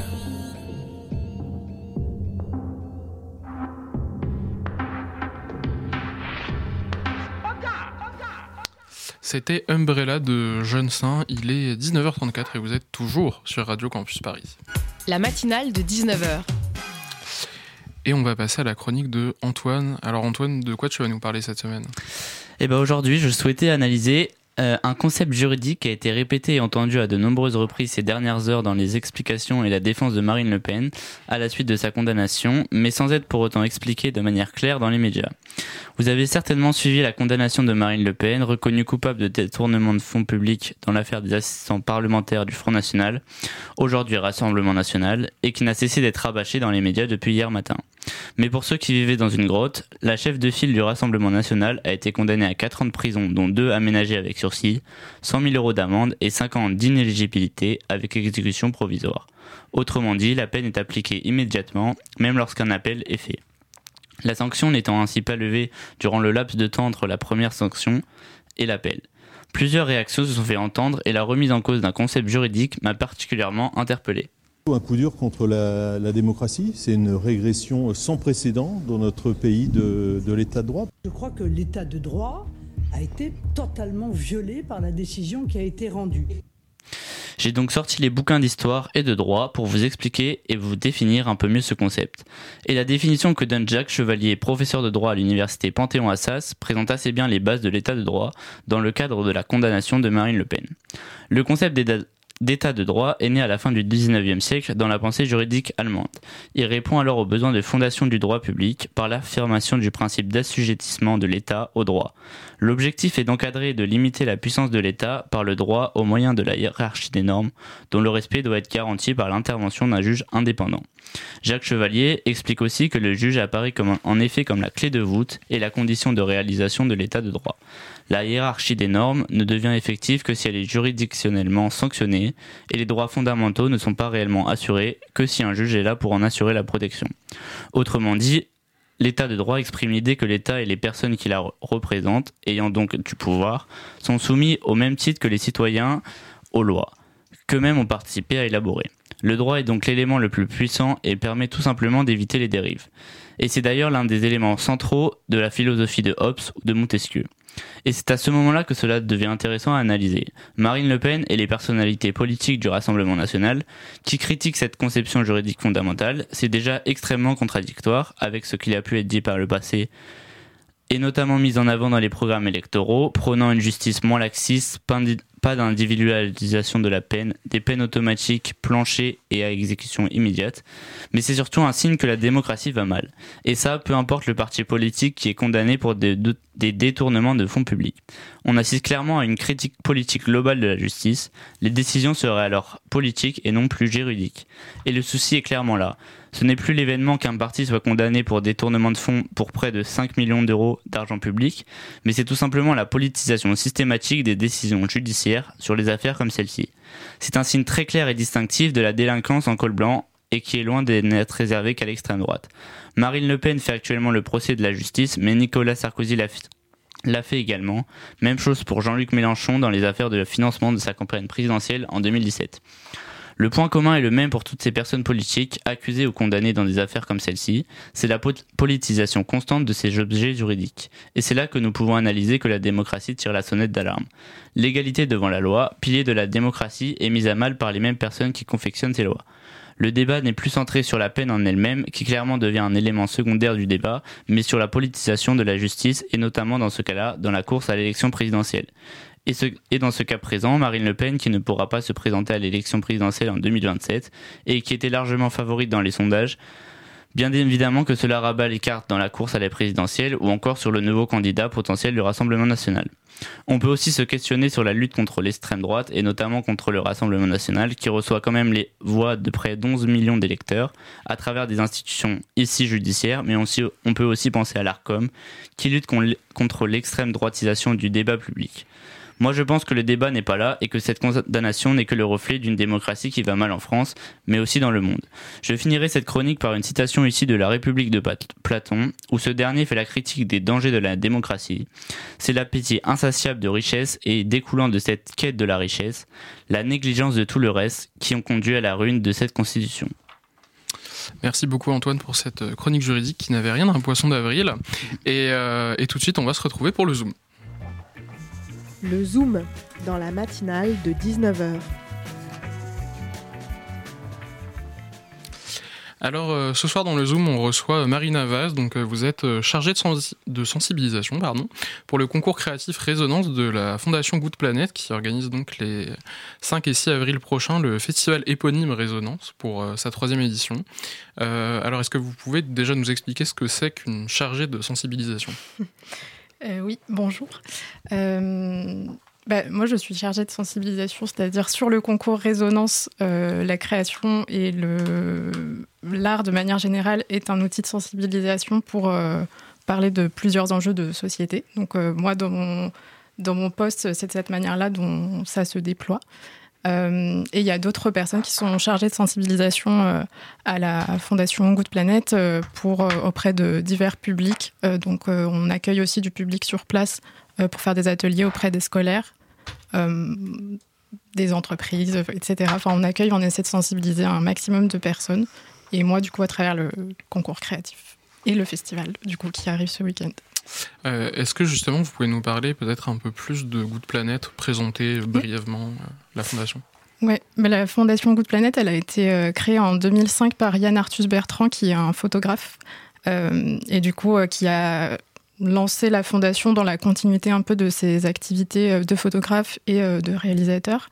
C'était Umbrella de Jeune Saint, il est 19h34 et vous êtes toujours sur Radio Campus Paris. La matinale de 19h. Et on va passer à la chronique de Antoine. Alors Antoine, de quoi tu vas nous parler cette semaine ? Eh ben aujourd'hui, je souhaitais analyser un concept juridique qui a été répété et entendu à de nombreuses reprises ces dernières heures dans les explications et la défense de Marine Le Pen à la suite de sa condamnation, mais sans être pour autant expliqué de manière claire dans les médias. Vous avez certainement suivi la condamnation de Marine Le Pen, reconnue coupable de détournement de fonds publics dans l'affaire des assistants parlementaires du Front National, aujourd'hui Rassemblement National, et qui n'a cessé d'être rabâchée dans les médias depuis hier matin. Mais pour ceux qui vivaient dans une grotte, la chef de file du Rassemblement National a été condamnée à 4 ans de prison, dont 2 aménagés avec sursis, 100 000 € d'amende et 5 ans d'inéligibilité avec exécution provisoire. Autrement dit, la peine est appliquée immédiatement, même lorsqu'un appel est fait. La sanction n'étant ainsi pas levée durant le laps de temps entre la première sanction et l'appel. Plusieurs réactions se sont fait entendre et la remise en cause d'un concept juridique m'a particulièrement interpellé. Un coup dur contre la démocratie, c'est une régression sans précédent dans notre pays de l'état de droit. Je crois que l'état de droit a été totalement violé par la décision qui a été rendue. J'ai donc sorti les bouquins d'histoire et de droit pour vous expliquer et vous définir un peu mieux ce concept. Et la définition que donne Jacques Chevalier, professeur de droit à l'université Panthéon-Assas, présente assez bien les bases de l'état de droit dans le cadre de la condamnation de Marine Le Pen. Le concept d'état de droit est né à la fin du XIXe siècle dans la pensée juridique allemande. Il répond alors aux besoins de fondation du droit public par l'affirmation du principe d'assujettissement de l'État au droit. L'objectif est d'encadrer et de limiter la puissance de l'État par le droit au moyen de la hiérarchie des normes, dont le respect doit être garanti par l'intervention d'un juge indépendant. Jacques Chevalier explique aussi que le juge apparaît en effet comme la clé de voûte et la condition de réalisation de l'état de droit. La hiérarchie des normes ne devient effective que si elle est juridictionnellement sanctionnée et les droits fondamentaux ne sont pas réellement assurés que si un juge est là pour en assurer la protection. Autrement dit, l'état de droit exprime l'idée que l'État et les personnes qui la représentent, ayant donc du pouvoir, sont soumis au même titre que les citoyens aux lois, qu'eux-mêmes ont participé à élaborer. Le droit est donc l'élément le plus puissant et permet tout simplement d'éviter les dérives. Et c'est d'ailleurs l'un des éléments centraux de la philosophie de Hobbes ou de Montesquieu. Et c'est à ce moment-là que cela devient intéressant à analyser. Marine Le Pen et les personnalités politiques du Rassemblement national qui critiquent cette conception juridique fondamentale, c'est déjà extrêmement contradictoire avec ce qui a pu être dit par le passé et notamment mis en avant dans les programmes électoraux, prônant une justice moins laxiste, pas d'individualisation de la peine, des peines automatiques, planchers et à exécution immédiate. Mais c'est surtout un signe que la démocratie va mal. Et ça, peu importe le parti politique qui est condamné pour des détournements de fonds publics. On assiste clairement à une critique politique globale de la justice. Les décisions seraient alors politiques et non plus juridiques. Et le souci est clairement là. Ce n'est plus l'événement qu'un parti soit condamné pour détournement de fonds pour près de 5 millions d'euros d'argent public, mais c'est tout simplement la politisation systématique des décisions judiciaires sur les affaires comme celle-ci. C'est un signe très clair et distinctif de la délinquance en col blanc et qui est loin d'être réservé qu'à l'extrême droite. Marine Le Pen fait actuellement le procès de la justice, mais Nicolas Sarkozy l'a fait également. Même chose pour Jean-Luc Mélenchon dans les affaires de financement de sa campagne présidentielle en 2017. Le point commun est le même pour toutes ces personnes politiques accusées ou condamnées dans des affaires comme celle-ci, c'est la politisation constante de ces objets juridiques. Et c'est là que nous pouvons analyser que la démocratie tire la sonnette d'alarme. L'égalité devant la loi, pilier de la démocratie, est mise à mal par les mêmes personnes qui confectionnent ces lois. Le débat n'est plus centré sur la peine en elle-même, qui clairement devient un élément secondaire du débat, mais sur la politisation de la justice, et notamment dans ce cas-là, dans la course à l'élection présidentielle. Et dans ce cas présent, Marine Le Pen, qui ne pourra pas se présenter à l'élection présidentielle en 2027, et qui était largement favorite dans les sondages, bien évidemment que cela rabat les cartes dans la course à la présidentielle, ou encore sur le nouveau candidat potentiel du Rassemblement national. On peut aussi se questionner sur la lutte contre l'extrême droite, et notamment contre le Rassemblement national, qui reçoit quand même les voix de près d'11 millions d'électeurs, à travers des institutions ici judiciaires, mais on peut aussi penser à l'Arcom, qui lutte contre l'extrême droitisation du débat public. Moi je pense que le débat n'est pas là et que cette condamnation n'est que le reflet d'une démocratie qui va mal en France, mais aussi dans le monde. Je finirai cette chronique par une citation issue de la République de Platon, où ce dernier fait la critique des dangers de la démocratie. C'est l'appétit insatiable de richesse et découlant de cette quête de la richesse, la négligence de tout le reste qui ont conduit à la ruine de cette constitution. Merci beaucoup Antoine pour cette chronique juridique qui n'avait rien d'un poisson d'avril. Et tout de suite on va se retrouver pour le Zoom. Le Zoom, dans la matinale de 19h. Alors, ce soir dans le Zoom, on reçoit Marina Vaz. Donc, vous êtes chargée de sensibilisation pour le concours créatif Résonance de la Fondation Good Planet, qui organise donc les 5 et 6 avril prochains le festival éponyme Résonance pour sa 3e édition. Alors, est-ce que vous pouvez déjà nous expliquer ce que c'est qu'une chargée de sensibilisation ? Oui, bonjour. Moi, je suis chargée de sensibilisation, c'est-à-dire sur le concours Résonance, la création et l'art de manière générale est un outil de sensibilisation pour parler de plusieurs enjeux de société. Donc moi, dans mon poste, c'est de cette manière-là dont ça se déploie. Et il y a d'autres personnes qui sont chargées de sensibilisation à la Fondation Good Planet auprès de divers publics. Donc on accueille aussi du public sur place pour faire des ateliers auprès des scolaires, des entreprises, etc. Enfin, on essaie de sensibiliser un maximum de personnes. Et moi, du coup, à travers le concours créatif et le festival, du coup, qui arrive ce week-end. Est-ce que justement vous pouvez nous parler peut-être un peu plus de Good Planet, présenter brièvement la fondation ? Oui, mais la fondation Good Planet, elle a été créée en 2005 par Yann Arthus Bertrand, qui est un photographe, et du coup qui a lancé la fondation dans la continuité un peu de ses activités de photographe et de réalisateur.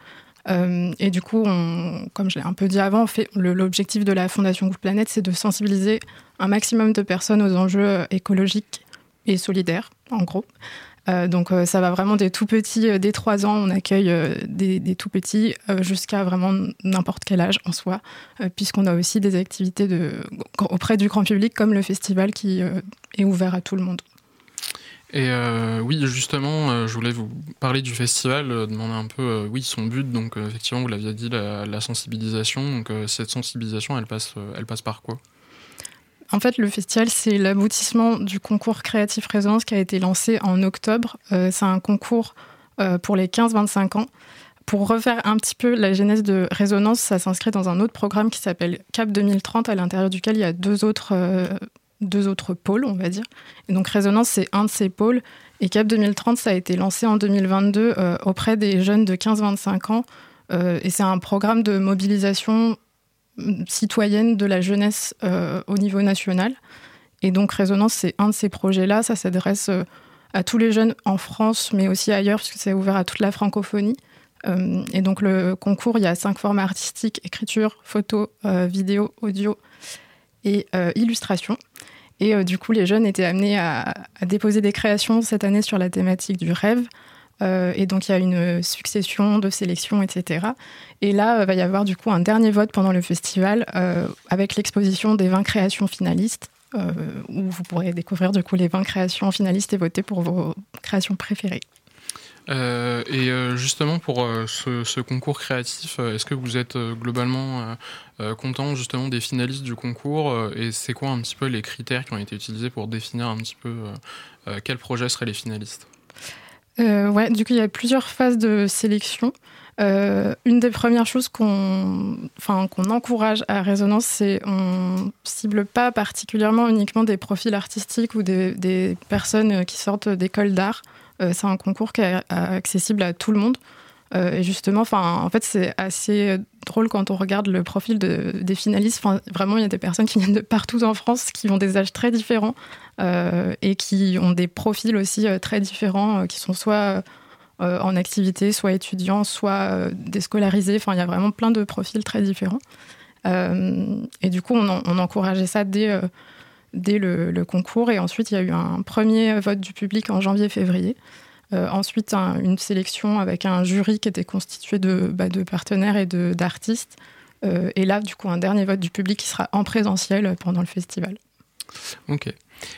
Et du coup, comme je l'ai un peu dit avant, l'objectif de la Fondation Good Planet, c'est de sensibiliser un maximum de personnes aux enjeux écologiques et solidaires, en gros. Donc ça va vraiment des tout petits, dès 3 ans, on accueille des tout petits jusqu'à vraiment n'importe quel âge en soi, puisqu'on a aussi des activités auprès du grand public, comme le festival qui est ouvert à tout le monde. Et oui, justement, je voulais vous parler du festival, demander un peu, son but. Donc, effectivement, vous l'aviez dit, la sensibilisation. Donc, cette sensibilisation, elle passe par quoi ? En fait, le festival, c'est l'aboutissement du concours Créatif Résonance qui a été lancé en octobre. C'est un concours pour les 15-25 ans. Pour refaire un petit peu la genèse de Résonance, ça s'inscrit dans un autre programme qui s'appelle CAP 2030, à l'intérieur duquel il y a deux autres pôles, on va dire. Et donc Résonance, c'est un de ces pôles. Et CAP 2030, ça a été lancé en 2022 auprès des jeunes de 15-25 ans. Et c'est un programme de mobilisation citoyenne de la jeunesse au niveau national. Et donc Résonance, c'est un de ces projets-là. Ça s'adresse à tous les jeunes en France, mais aussi ailleurs, puisque c'est ouvert à toute la francophonie. Et donc le concours, il y a 5 formats artistiques: écriture, photo, vidéo, audio et illustration. Et du coup, les jeunes étaient amenés à déposer des créations cette année sur la thématique du rêve. Et donc, il y a une succession de sélections, etc. Et là, il va y avoir du coup un dernier vote pendant le festival avec l'exposition des 20 créations finalistes, où vous pourrez découvrir du coup les 20 créations finalistes et voter pour vos créations préférées. Et justement, pour ce concours créatif, est-ce que vous êtes globalement content justement des finalistes du concours et c'est quoi un petit peu les critères qui ont été utilisés pour définir un petit peu quels projets seraient les finalistes ? Ouais, du coup, il y a plusieurs phases de sélection. Une des premières choses qu'on encourage à Résonance, c'est on cible pas particulièrement uniquement des profils artistiques ou des personnes qui sortent d'écoles d'art. C'est un concours qui est accessible à tout le monde. Et justement, en fait, c'est assez drôle quand on regarde le profil des finalistes. Vraiment, il y a des personnes qui viennent de partout en France, qui ont des âges très différents et qui ont des profils aussi très différents, qui sont soit en activité, soit étudiants, soit déscolarisés. Il y a vraiment plein de profils très différents. Et du coup, on encourageait ça dès le concours. Et ensuite, il y a eu un premier vote du public en janvier-février. Ensuite, une sélection avec un jury qui était constitué de partenaires et d'artistes. Et là, du coup, un dernier vote du public qui sera en présentiel pendant le festival. Ok.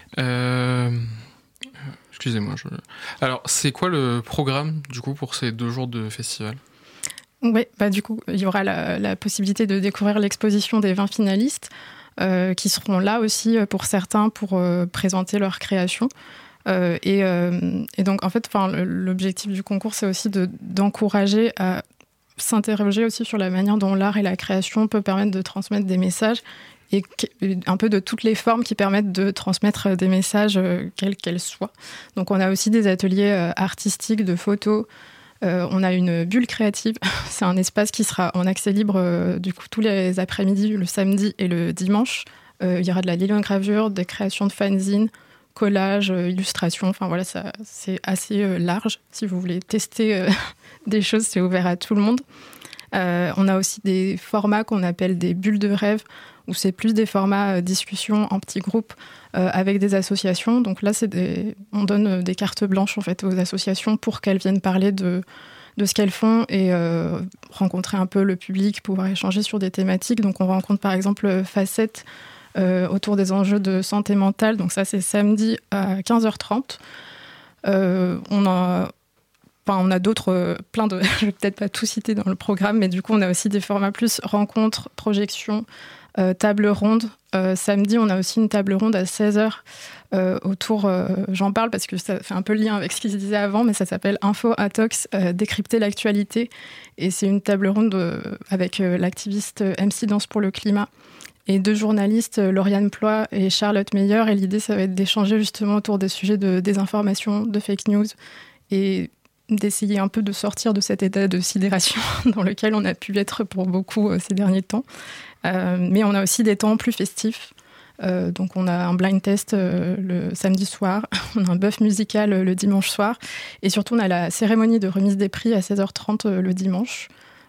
Excusez-moi. Alors, c'est quoi le programme, du coup, pour ces 2 jours de festival ? Oui, du coup, il y aura la possibilité de découvrir l'exposition des 20 finalistes qui seront là aussi pour certains pour présenter leurs créations. Et donc, en fait, l'objectif du concours, c'est aussi d'encourager à s'interroger aussi sur la manière dont l'art et la création peuvent permettre de transmettre des messages et un peu de toutes les formes qui permettent de transmettre des messages, quels qu'elles soient. Donc, on a aussi des ateliers artistiques de photos. On a une bulle créative. C'est un espace qui sera en accès libre du coup tous les après-midi, le samedi et le dimanche. Il y aura de la lithogravure, des créations de fanzines, collage, illustration, c'est assez large. Si vous voulez tester des choses, c'est ouvert à tout le monde. On a aussi des formats qu'on appelle des bulles de rêve, où c'est plus des formats discussion en petits groupes avec des associations. Donc là, on donne des cartes blanches en fait aux associations pour qu'elles viennent parler de ce qu'elles font et rencontrer un peu le public, pouvoir échanger sur des thématiques. Donc on rencontre par exemple Facette, autour des enjeux de santé mentale. Donc ça, c'est samedi à 15h30. On a d'autres, plein de... Je vais peut-être pas tout citer dans le programme, mais du coup, on a aussi des formats plus rencontres, projections, table ronde. Samedi, on a aussi une table ronde à 16h autour... j'en parle parce que ça fait un peu le lien avec ce qui se disait avant, mais ça s'appelle Info Atox, décrypter l'actualité. Et c'est une table ronde avec l'activiste MC Danse pour le climat et 2 journalistes, Lauriane Ploy et Charlotte Meyer. Et l'idée, ça va être d'échanger justement autour des sujets de désinformation, de fake news, et d'essayer un peu de sortir de cet état de sidération dans lequel on a pu être pour beaucoup ces derniers temps. Mais on a aussi des temps plus festifs. Donc on a un blind test le samedi soir, on a un bœuf musical le dimanche soir, et surtout on a la cérémonie de remise des prix à 16h30 le dimanche.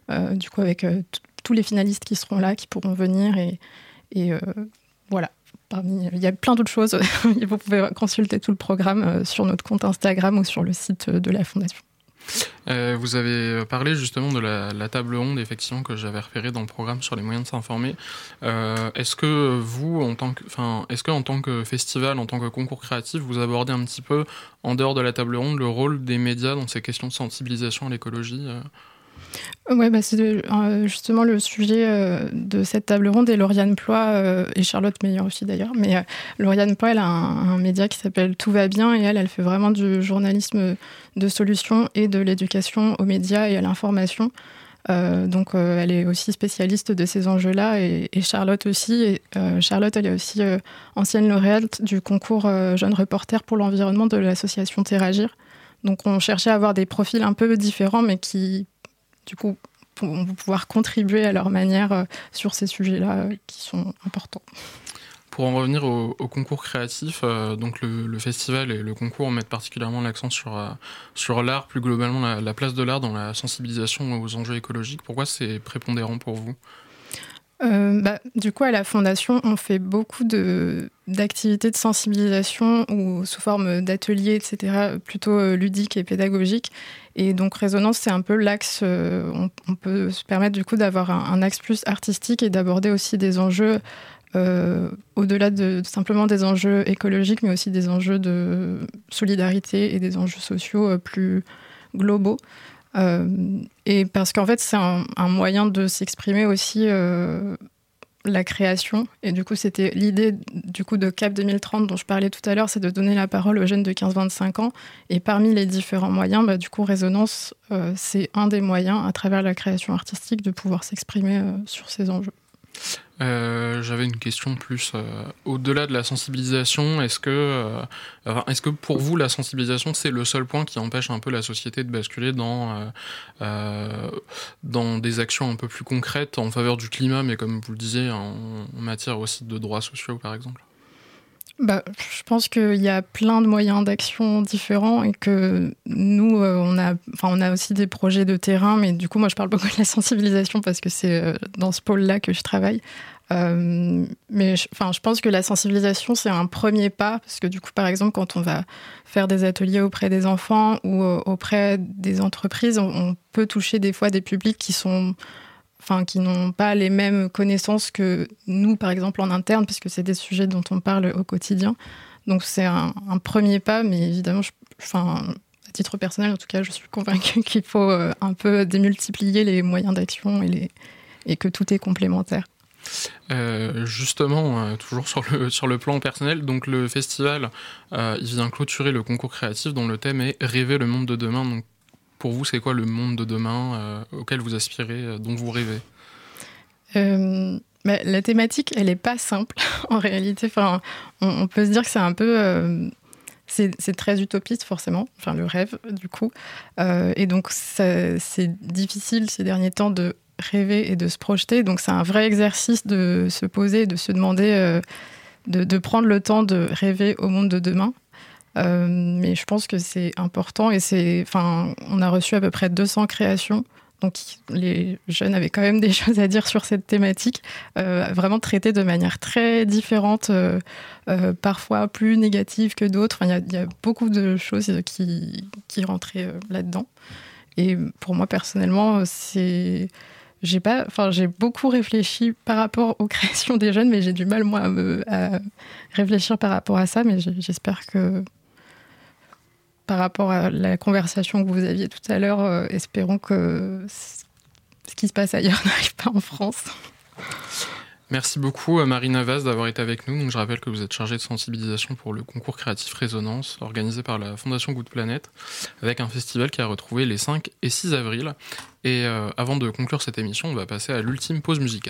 du coup avec tous les finalistes qui seront là, qui pourront venir et voilà. Il y a plein d'autres choses. Vous pouvez consulter tout le programme sur notre compte Instagram ou sur le site de la Fondation. Vous avez parlé justement de la table ronde, effectivement, que j'avais repérée dans le programme sur les moyens de s'informer. Est-ce que vous, en tant que festival, en tant que concours créatif, vous abordez un petit peu, en dehors de la table ronde, le rôle des médias dans ces questions de sensibilisation à l'écologie Ouais, c'est justement le sujet de cette table ronde, et Lauriane Ploy et Charlotte Meyer aussi d'ailleurs. Mais Lauriane Ploy, elle a un média qui s'appelle Tout va bien, et elle fait vraiment du journalisme de solution et de l'éducation aux médias et à l'information. Donc elle est aussi spécialiste de ces enjeux-là, et Charlotte aussi. Et, Charlotte, elle est aussi ancienne lauréate du concours Jeunes Reporters pour l'environnement de l'association Terragir. Donc on cherchait à avoir des profils un peu différents, mais qui du coup, vont pouvoir contribuer à leur manière sur ces sujets-là qui sont importants. Pour en revenir au concours créatif, donc le festival et le concours mettent particulièrement l'accent sur l'art, plus globalement la place de l'art dans la sensibilisation aux enjeux écologiques. Pourquoi c'est prépondérant pour vous ? Du coup, à la Fondation, on fait beaucoup d'activités de sensibilisation ou sous forme d'ateliers, etc., plutôt ludiques et pédagogiques. Et donc, Résonance, c'est un peu l'axe. On peut se permettre du coup d'avoir un axe plus artistique et d'aborder aussi des enjeux au-delà de simplement des enjeux écologiques, mais aussi des enjeux de solidarité et des enjeux sociaux plus globaux. Et parce qu'en fait, c'est un moyen de s'exprimer aussi la création. Et du coup, c'était l'idée du coup de CAP 2030 dont je parlais tout à l'heure, c'est de donner la parole aux jeunes de 15-25 ans. Et parmi les différents moyens, du coup, Résonance, c'est un des moyens, à travers la création artistique, de pouvoir s'exprimer sur ces enjeux. J'avais une question plus au-delà de la sensibilisation. Est-ce que pour vous la sensibilisation c'est le seul point qui empêche un peu la société de basculer dans des actions un peu plus concrètes en faveur du climat, mais comme vous le disiez en matière aussi de droits sociaux par exemple? Je pense qu'il y a plein de moyens d'action différents et que nous, on a aussi des projets de terrain, mais du coup, moi, je parle beaucoup de la sensibilisation parce que c'est dans ce pôle-là que je travaille. Mais je pense que la sensibilisation, c'est un premier pas parce que du coup, par exemple, quand on va faire des ateliers auprès des enfants ou auprès des entreprises, on peut toucher des fois des publics qui n'ont pas les mêmes connaissances que nous, par exemple, en interne, puisque c'est des sujets dont on parle au quotidien. Donc, c'est un premier pas, mais évidemment, à titre personnel, en tout cas, je suis convaincue qu'il faut un peu démultiplier les moyens d'action et que tout est complémentaire. Justement, toujours sur le plan personnel, donc le festival, il vient clôturer le concours créatif dont le thème est « Rêver le monde de demain ». Donc, pour vous, c'est quoi le monde de demain auquel vous aspirez, dont vous rêvez ? La thématique, elle n'est pas simple, en réalité. On peut se dire que c'est un peu... c'est très utopiste, forcément, le rêve, du coup. Et donc, c'est difficile, ces derniers temps, de rêver et de se projeter. Donc, c'est un vrai exercice de se poser, de se demander, de prendre le temps de rêver au monde de demain. Mais je pense que c'est important et on a reçu à peu près 200 créations. Donc les jeunes avaient quand même des choses à dire sur cette thématique, vraiment traitées de manière très différente, parfois plus négative que d'autres. Il y a beaucoup de choses qui rentraient là-dedans. Et pour moi, personnellement, j'ai beaucoup réfléchi par rapport aux créations des jeunes, mais j'ai du mal, moi, à réfléchir par rapport à ça. Mais j'espère que par rapport à la conversation que vous aviez tout à l'heure, espérons que ce qui se passe ailleurs n'arrive pas en France. Merci beaucoup Marina Vaz d'avoir été avec nous. Donc, je rappelle que vous êtes chargée de sensibilisation pour le concours créatif Résonance, organisé par la Fondation Good Planet, avec un festival qui a retrouvé les 5 et 6 avril. Et avant de conclure cette émission, on va passer à l'ultime pause musicale.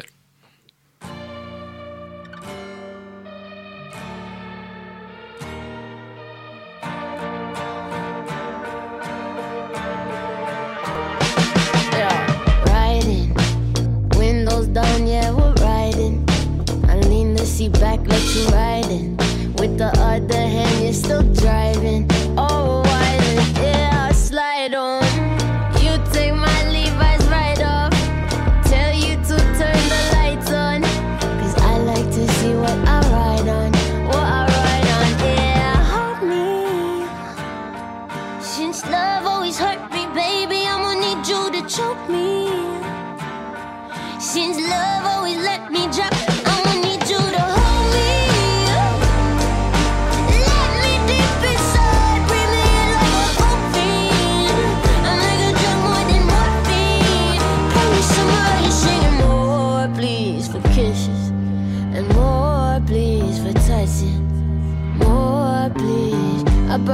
Back, let you riding. With the other hand, you're still driving. Oh, why yeah, slide on. You take my Levi's right off.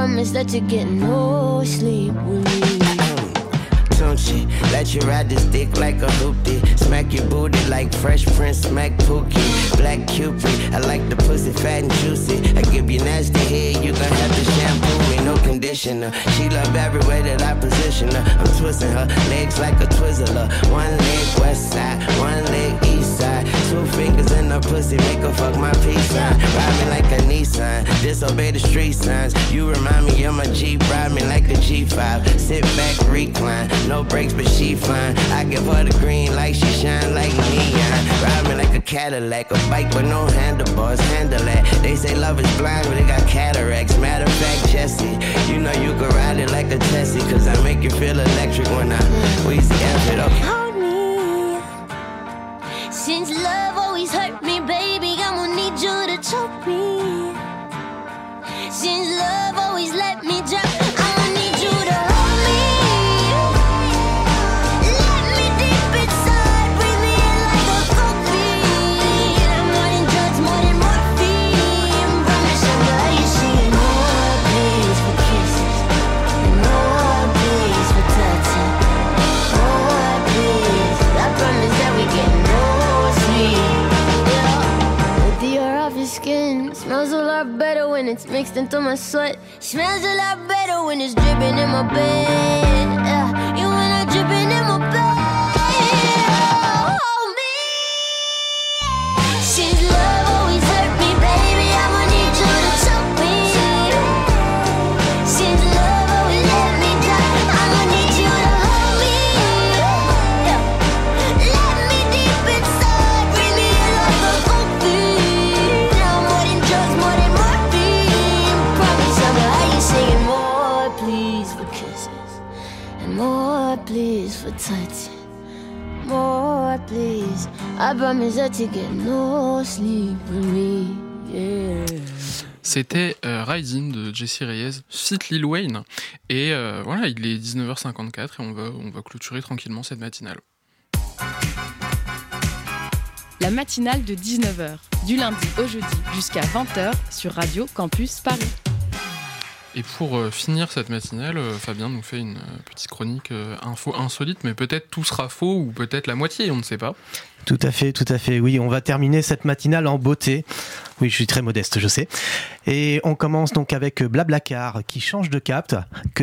promise that you get no sleep with me. Tunchi, let you ride this dick like a hoopty. Smack your booty like Fresh Prince smack Pookie. Black Cupid, I like the pussy fat and juicy. I give you nasty head, you gon' have to shampoo me, no conditioner. She love every way that I position her. I'm twisting her legs like a Twizzler. One leg west side, one leg east side. Two fingers in her pussy, make her fuck my peace sign. Ride me like a Nissan, disobey the street signs. You remind me of my Jeep, ride me like a G5. Sit back, recline, no brakes but she fine. I give her the green light, she shine like neon. Ride me like a Cadillac, a bike with no handlebars, handle that. They say love is blind, but they got cataracts. Matter of fact, Jesse, you know you can ride it like a Tessie, cause I make you feel electric when I wheezy F it up. Hold me, since love always hurt me, baby, I'm gonna need you to choke me. Since love always let me drop, I'm gonna need you to hold me. Let me deep inside, breathe me in like a coffee. I'm more than drugs, more than morphine. Promise you, girl, you see more please for kisses, more please for touching, more please. I promise that we get no sleep. Yeah, with your off your skin, smells a lot better when it's mixed into my sweat. Smells a lot better when it's dripping in my bed. Yeah, you when I'm dripping in my bed. Hold me. Since love always hurt me, baby, I'ma need you to choke me. Since love always let me down, I'ma need you to hold me. Yeah. Let me deep inside, breathe me in like a coffee. Now more than drugs, more than morphine. Promise you, girl, how you singing more please for kisses, and more please for touching, more please. I promise that you get no sleep with me. Yeah. C'était Rising de Jesse Reyes, fit Lil Wayne. Et voilà, il est 19h54 et on va clôturer tranquillement cette matinale. La matinale de 19h, du lundi au jeudi jusqu'à 20h sur Radio Campus Paris. Et pour finir cette matinale, Fabien nous fait une petite chronique info insolite, mais peut-être tout sera faux ou peut-être la moitié, on ne sait pas. Tout à fait, oui, on va terminer cette matinale en beauté. Oui, je suis très modeste, je sais. Et on commence donc avec Blablacar qui change de cap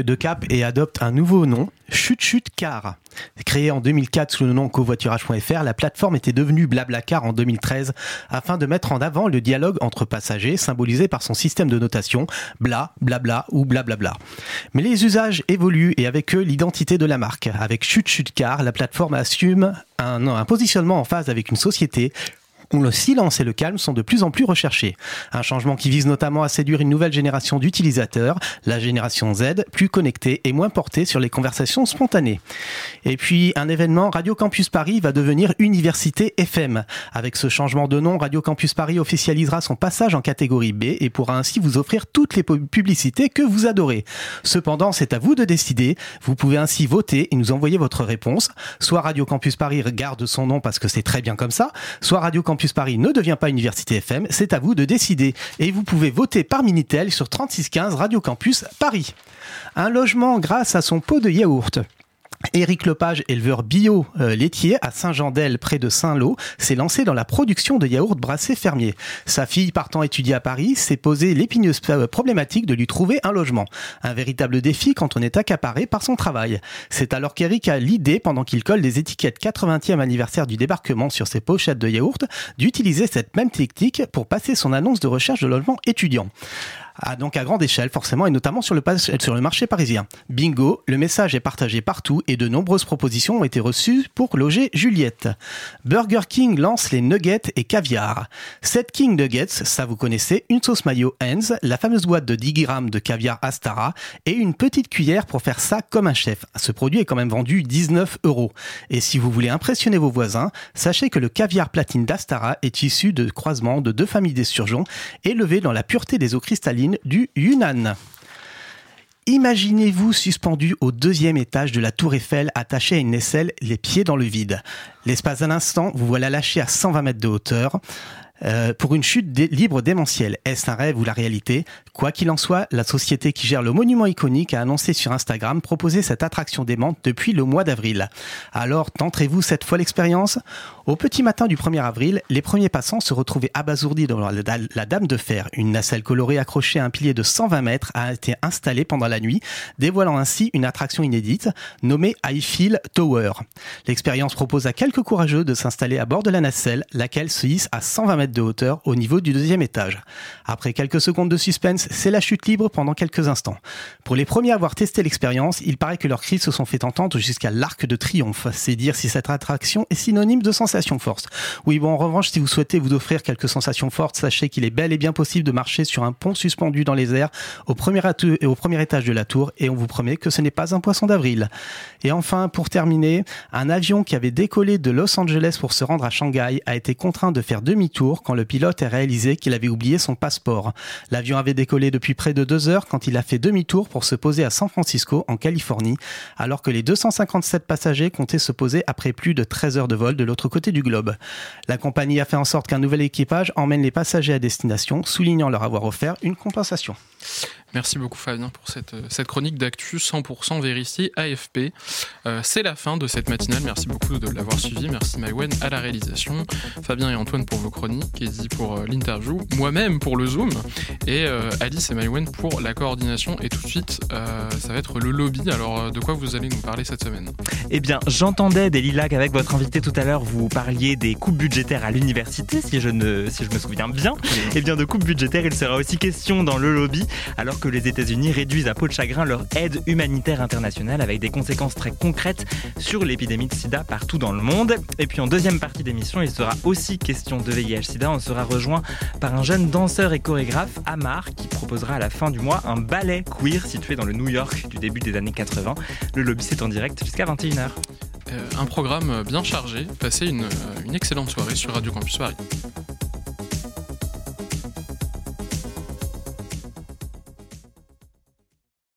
et adopte un nouveau nom, Chut Car. Créée en 2004 sous le nom covoiturage.fr, la plateforme était devenue Blablacar en 2013 afin de mettre en avant le dialogue entre passagers symbolisé par son système de notation bla, blabla ou blablabla. Mais les usages évoluent et avec eux l'identité de la marque. Avec Chut Car, la plateforme assume un positionnement en phase avec une société où le silence et le calme sont de plus en plus recherchés. Un changement qui vise notamment à séduire une nouvelle génération d'utilisateurs, la génération Z, plus connectée et moins portée sur les conversations spontanées. Et puis, un événement, Radio Campus Paris va devenir Université FM. Avec ce changement de nom, Radio Campus Paris officialisera son passage en catégorie B et pourra ainsi vous offrir toutes les publicités que vous adorez. Cependant, c'est à vous de décider. Vous pouvez ainsi voter et nous envoyer votre réponse. Soit Radio Campus Paris garde son nom parce que c'est très bien comme ça, soit Radio Campus Paris ne devient pas Université FM, c'est à vous de décider. Et vous pouvez voter par Minitel sur 3615 Radio Campus Paris. Un logement grâce à son pot de yaourt. Éric Lepage, éleveur bio laitier à Saint-Jean-d'Elle près de Saint-Lô, s'est lancé dans la production de yaourts brassés fermiers. Sa fille, partant étudier à Paris, s'est posé l'épineuse problématique de lui trouver un logement. Un véritable défi quand on est accaparé par son travail. C'est alors qu'Éric a l'idée, pendant qu'il colle des étiquettes 80e anniversaire du débarquement sur ses pochettes de yaourt, d'utiliser cette même technique pour passer son annonce de recherche de logement étudiant. Donc à grande échelle forcément et notamment sur le marché parisien. Bingo, le message est partagé partout et de nombreuses propositions ont été reçues pour loger Juliette. Burger King lance les nuggets et caviar. 7 King Nuggets, ça vous connaissez, une sauce mayo Heinz, la fameuse boîte de 10 grammes de caviar Astara et une petite cuillère pour faire ça comme un chef. Ce produit est quand même vendu 19 €. Et si vous voulez impressionner vos voisins, sachez que le caviar platine d'Astara est issu de croisements de 2 familles d'esturgeons élevés dans la pureté des eaux cristallines du Yunnan. Imaginez-vous suspendu au 2e étage de la Tour Eiffel, attaché à une aisselle, les pieds dans le vide. L'espace d'un instant, vous voilà lâché à 120 mètres de hauteur. pour une chute libre démentielle. Est-ce un rêve ou la réalité ? Quoi qu'il en soit, la société qui gère le monument iconique a annoncé sur Instagram proposer cette attraction démente depuis le mois d'avril. Alors, tenterez-vous cette fois l'expérience ? Au petit matin du 1er avril, les premiers passants se retrouvaient abasourdis devant la Dame de Fer. Une nacelle colorée accrochée à un pilier de 120 mètres a été installée pendant la nuit, dévoilant ainsi une attraction inédite nommée Eiffel Tower. L'expérience propose à quelques courageux de s'installer à bord de la nacelle, laquelle se hisse à 120 mètres de hauteur au niveau du 2e étage. Après quelques secondes de suspense, c'est la chute libre pendant quelques instants. Pour les premiers à avoir testé l'expérience, il paraît que leurs cris se sont fait entendre jusqu'à l'Arc de Triomphe. C'est dire si cette attraction est synonyme de sensations fortes. Oui, bon, en revanche, si vous souhaitez vous offrir quelques sensations fortes, sachez qu'il est bel et bien possible de marcher sur un pont suspendu dans les airs au premier étage de la tour, et on vous promet que ce n'est pas un poisson d'avril. Et enfin, pour terminer, un avion qui avait décollé de Los Angeles pour se rendre à Shanghai a été contraint de faire demi-tour quand le pilote a réalisé qu'il avait oublié son passeport. L'avion avait décollé depuis près de 2 heures quand il a fait demi-tour pour se poser à San Francisco, en Californie, alors que les 257 passagers comptaient se poser après plus de 13 heures de vol de l'autre côté du globe. La compagnie a fait en sorte qu'un nouvel équipage emmène les passagers à destination, soulignant leur avoir offert une compensation. Merci beaucoup Fabien pour cette chronique d'actu 100% vérifiée AFP. C'est la fin de cette matinale, merci beaucoup de l'avoir suivi, merci Maïwen à la réalisation, Fabien et Antoine pour vos chroniques, Eddie pour l'interview, moi-même pour le Zoom, et Alice et Maïwen pour la coordination. Et tout de suite, ça va être le lobby. Alors de quoi vous allez nous parler cette semaine ? Eh bien, j'entendais Delila qu'avec votre invité tout à l'heure, vous parliez des coupes budgétaires à l'université, si je me souviens bien. Eh bien, de coupes budgétaires, il sera aussi question dans le lobby, alors que les États-Unis réduisent à peau de chagrin leur aide humanitaire internationale avec des conséquences très concrètes sur l'épidémie de sida partout dans le monde. Et puis en deuxième partie d'émission, il sera aussi question de VIH-sida. On sera rejoint par un jeune danseur et chorégraphe, Amar, qui proposera à la fin du mois un ballet queer situé dans le New York du début des années 80. Le lobby, c'est en direct jusqu'à 21h. Un programme bien chargé. Passez une excellente soirée sur Radio Campus Paris.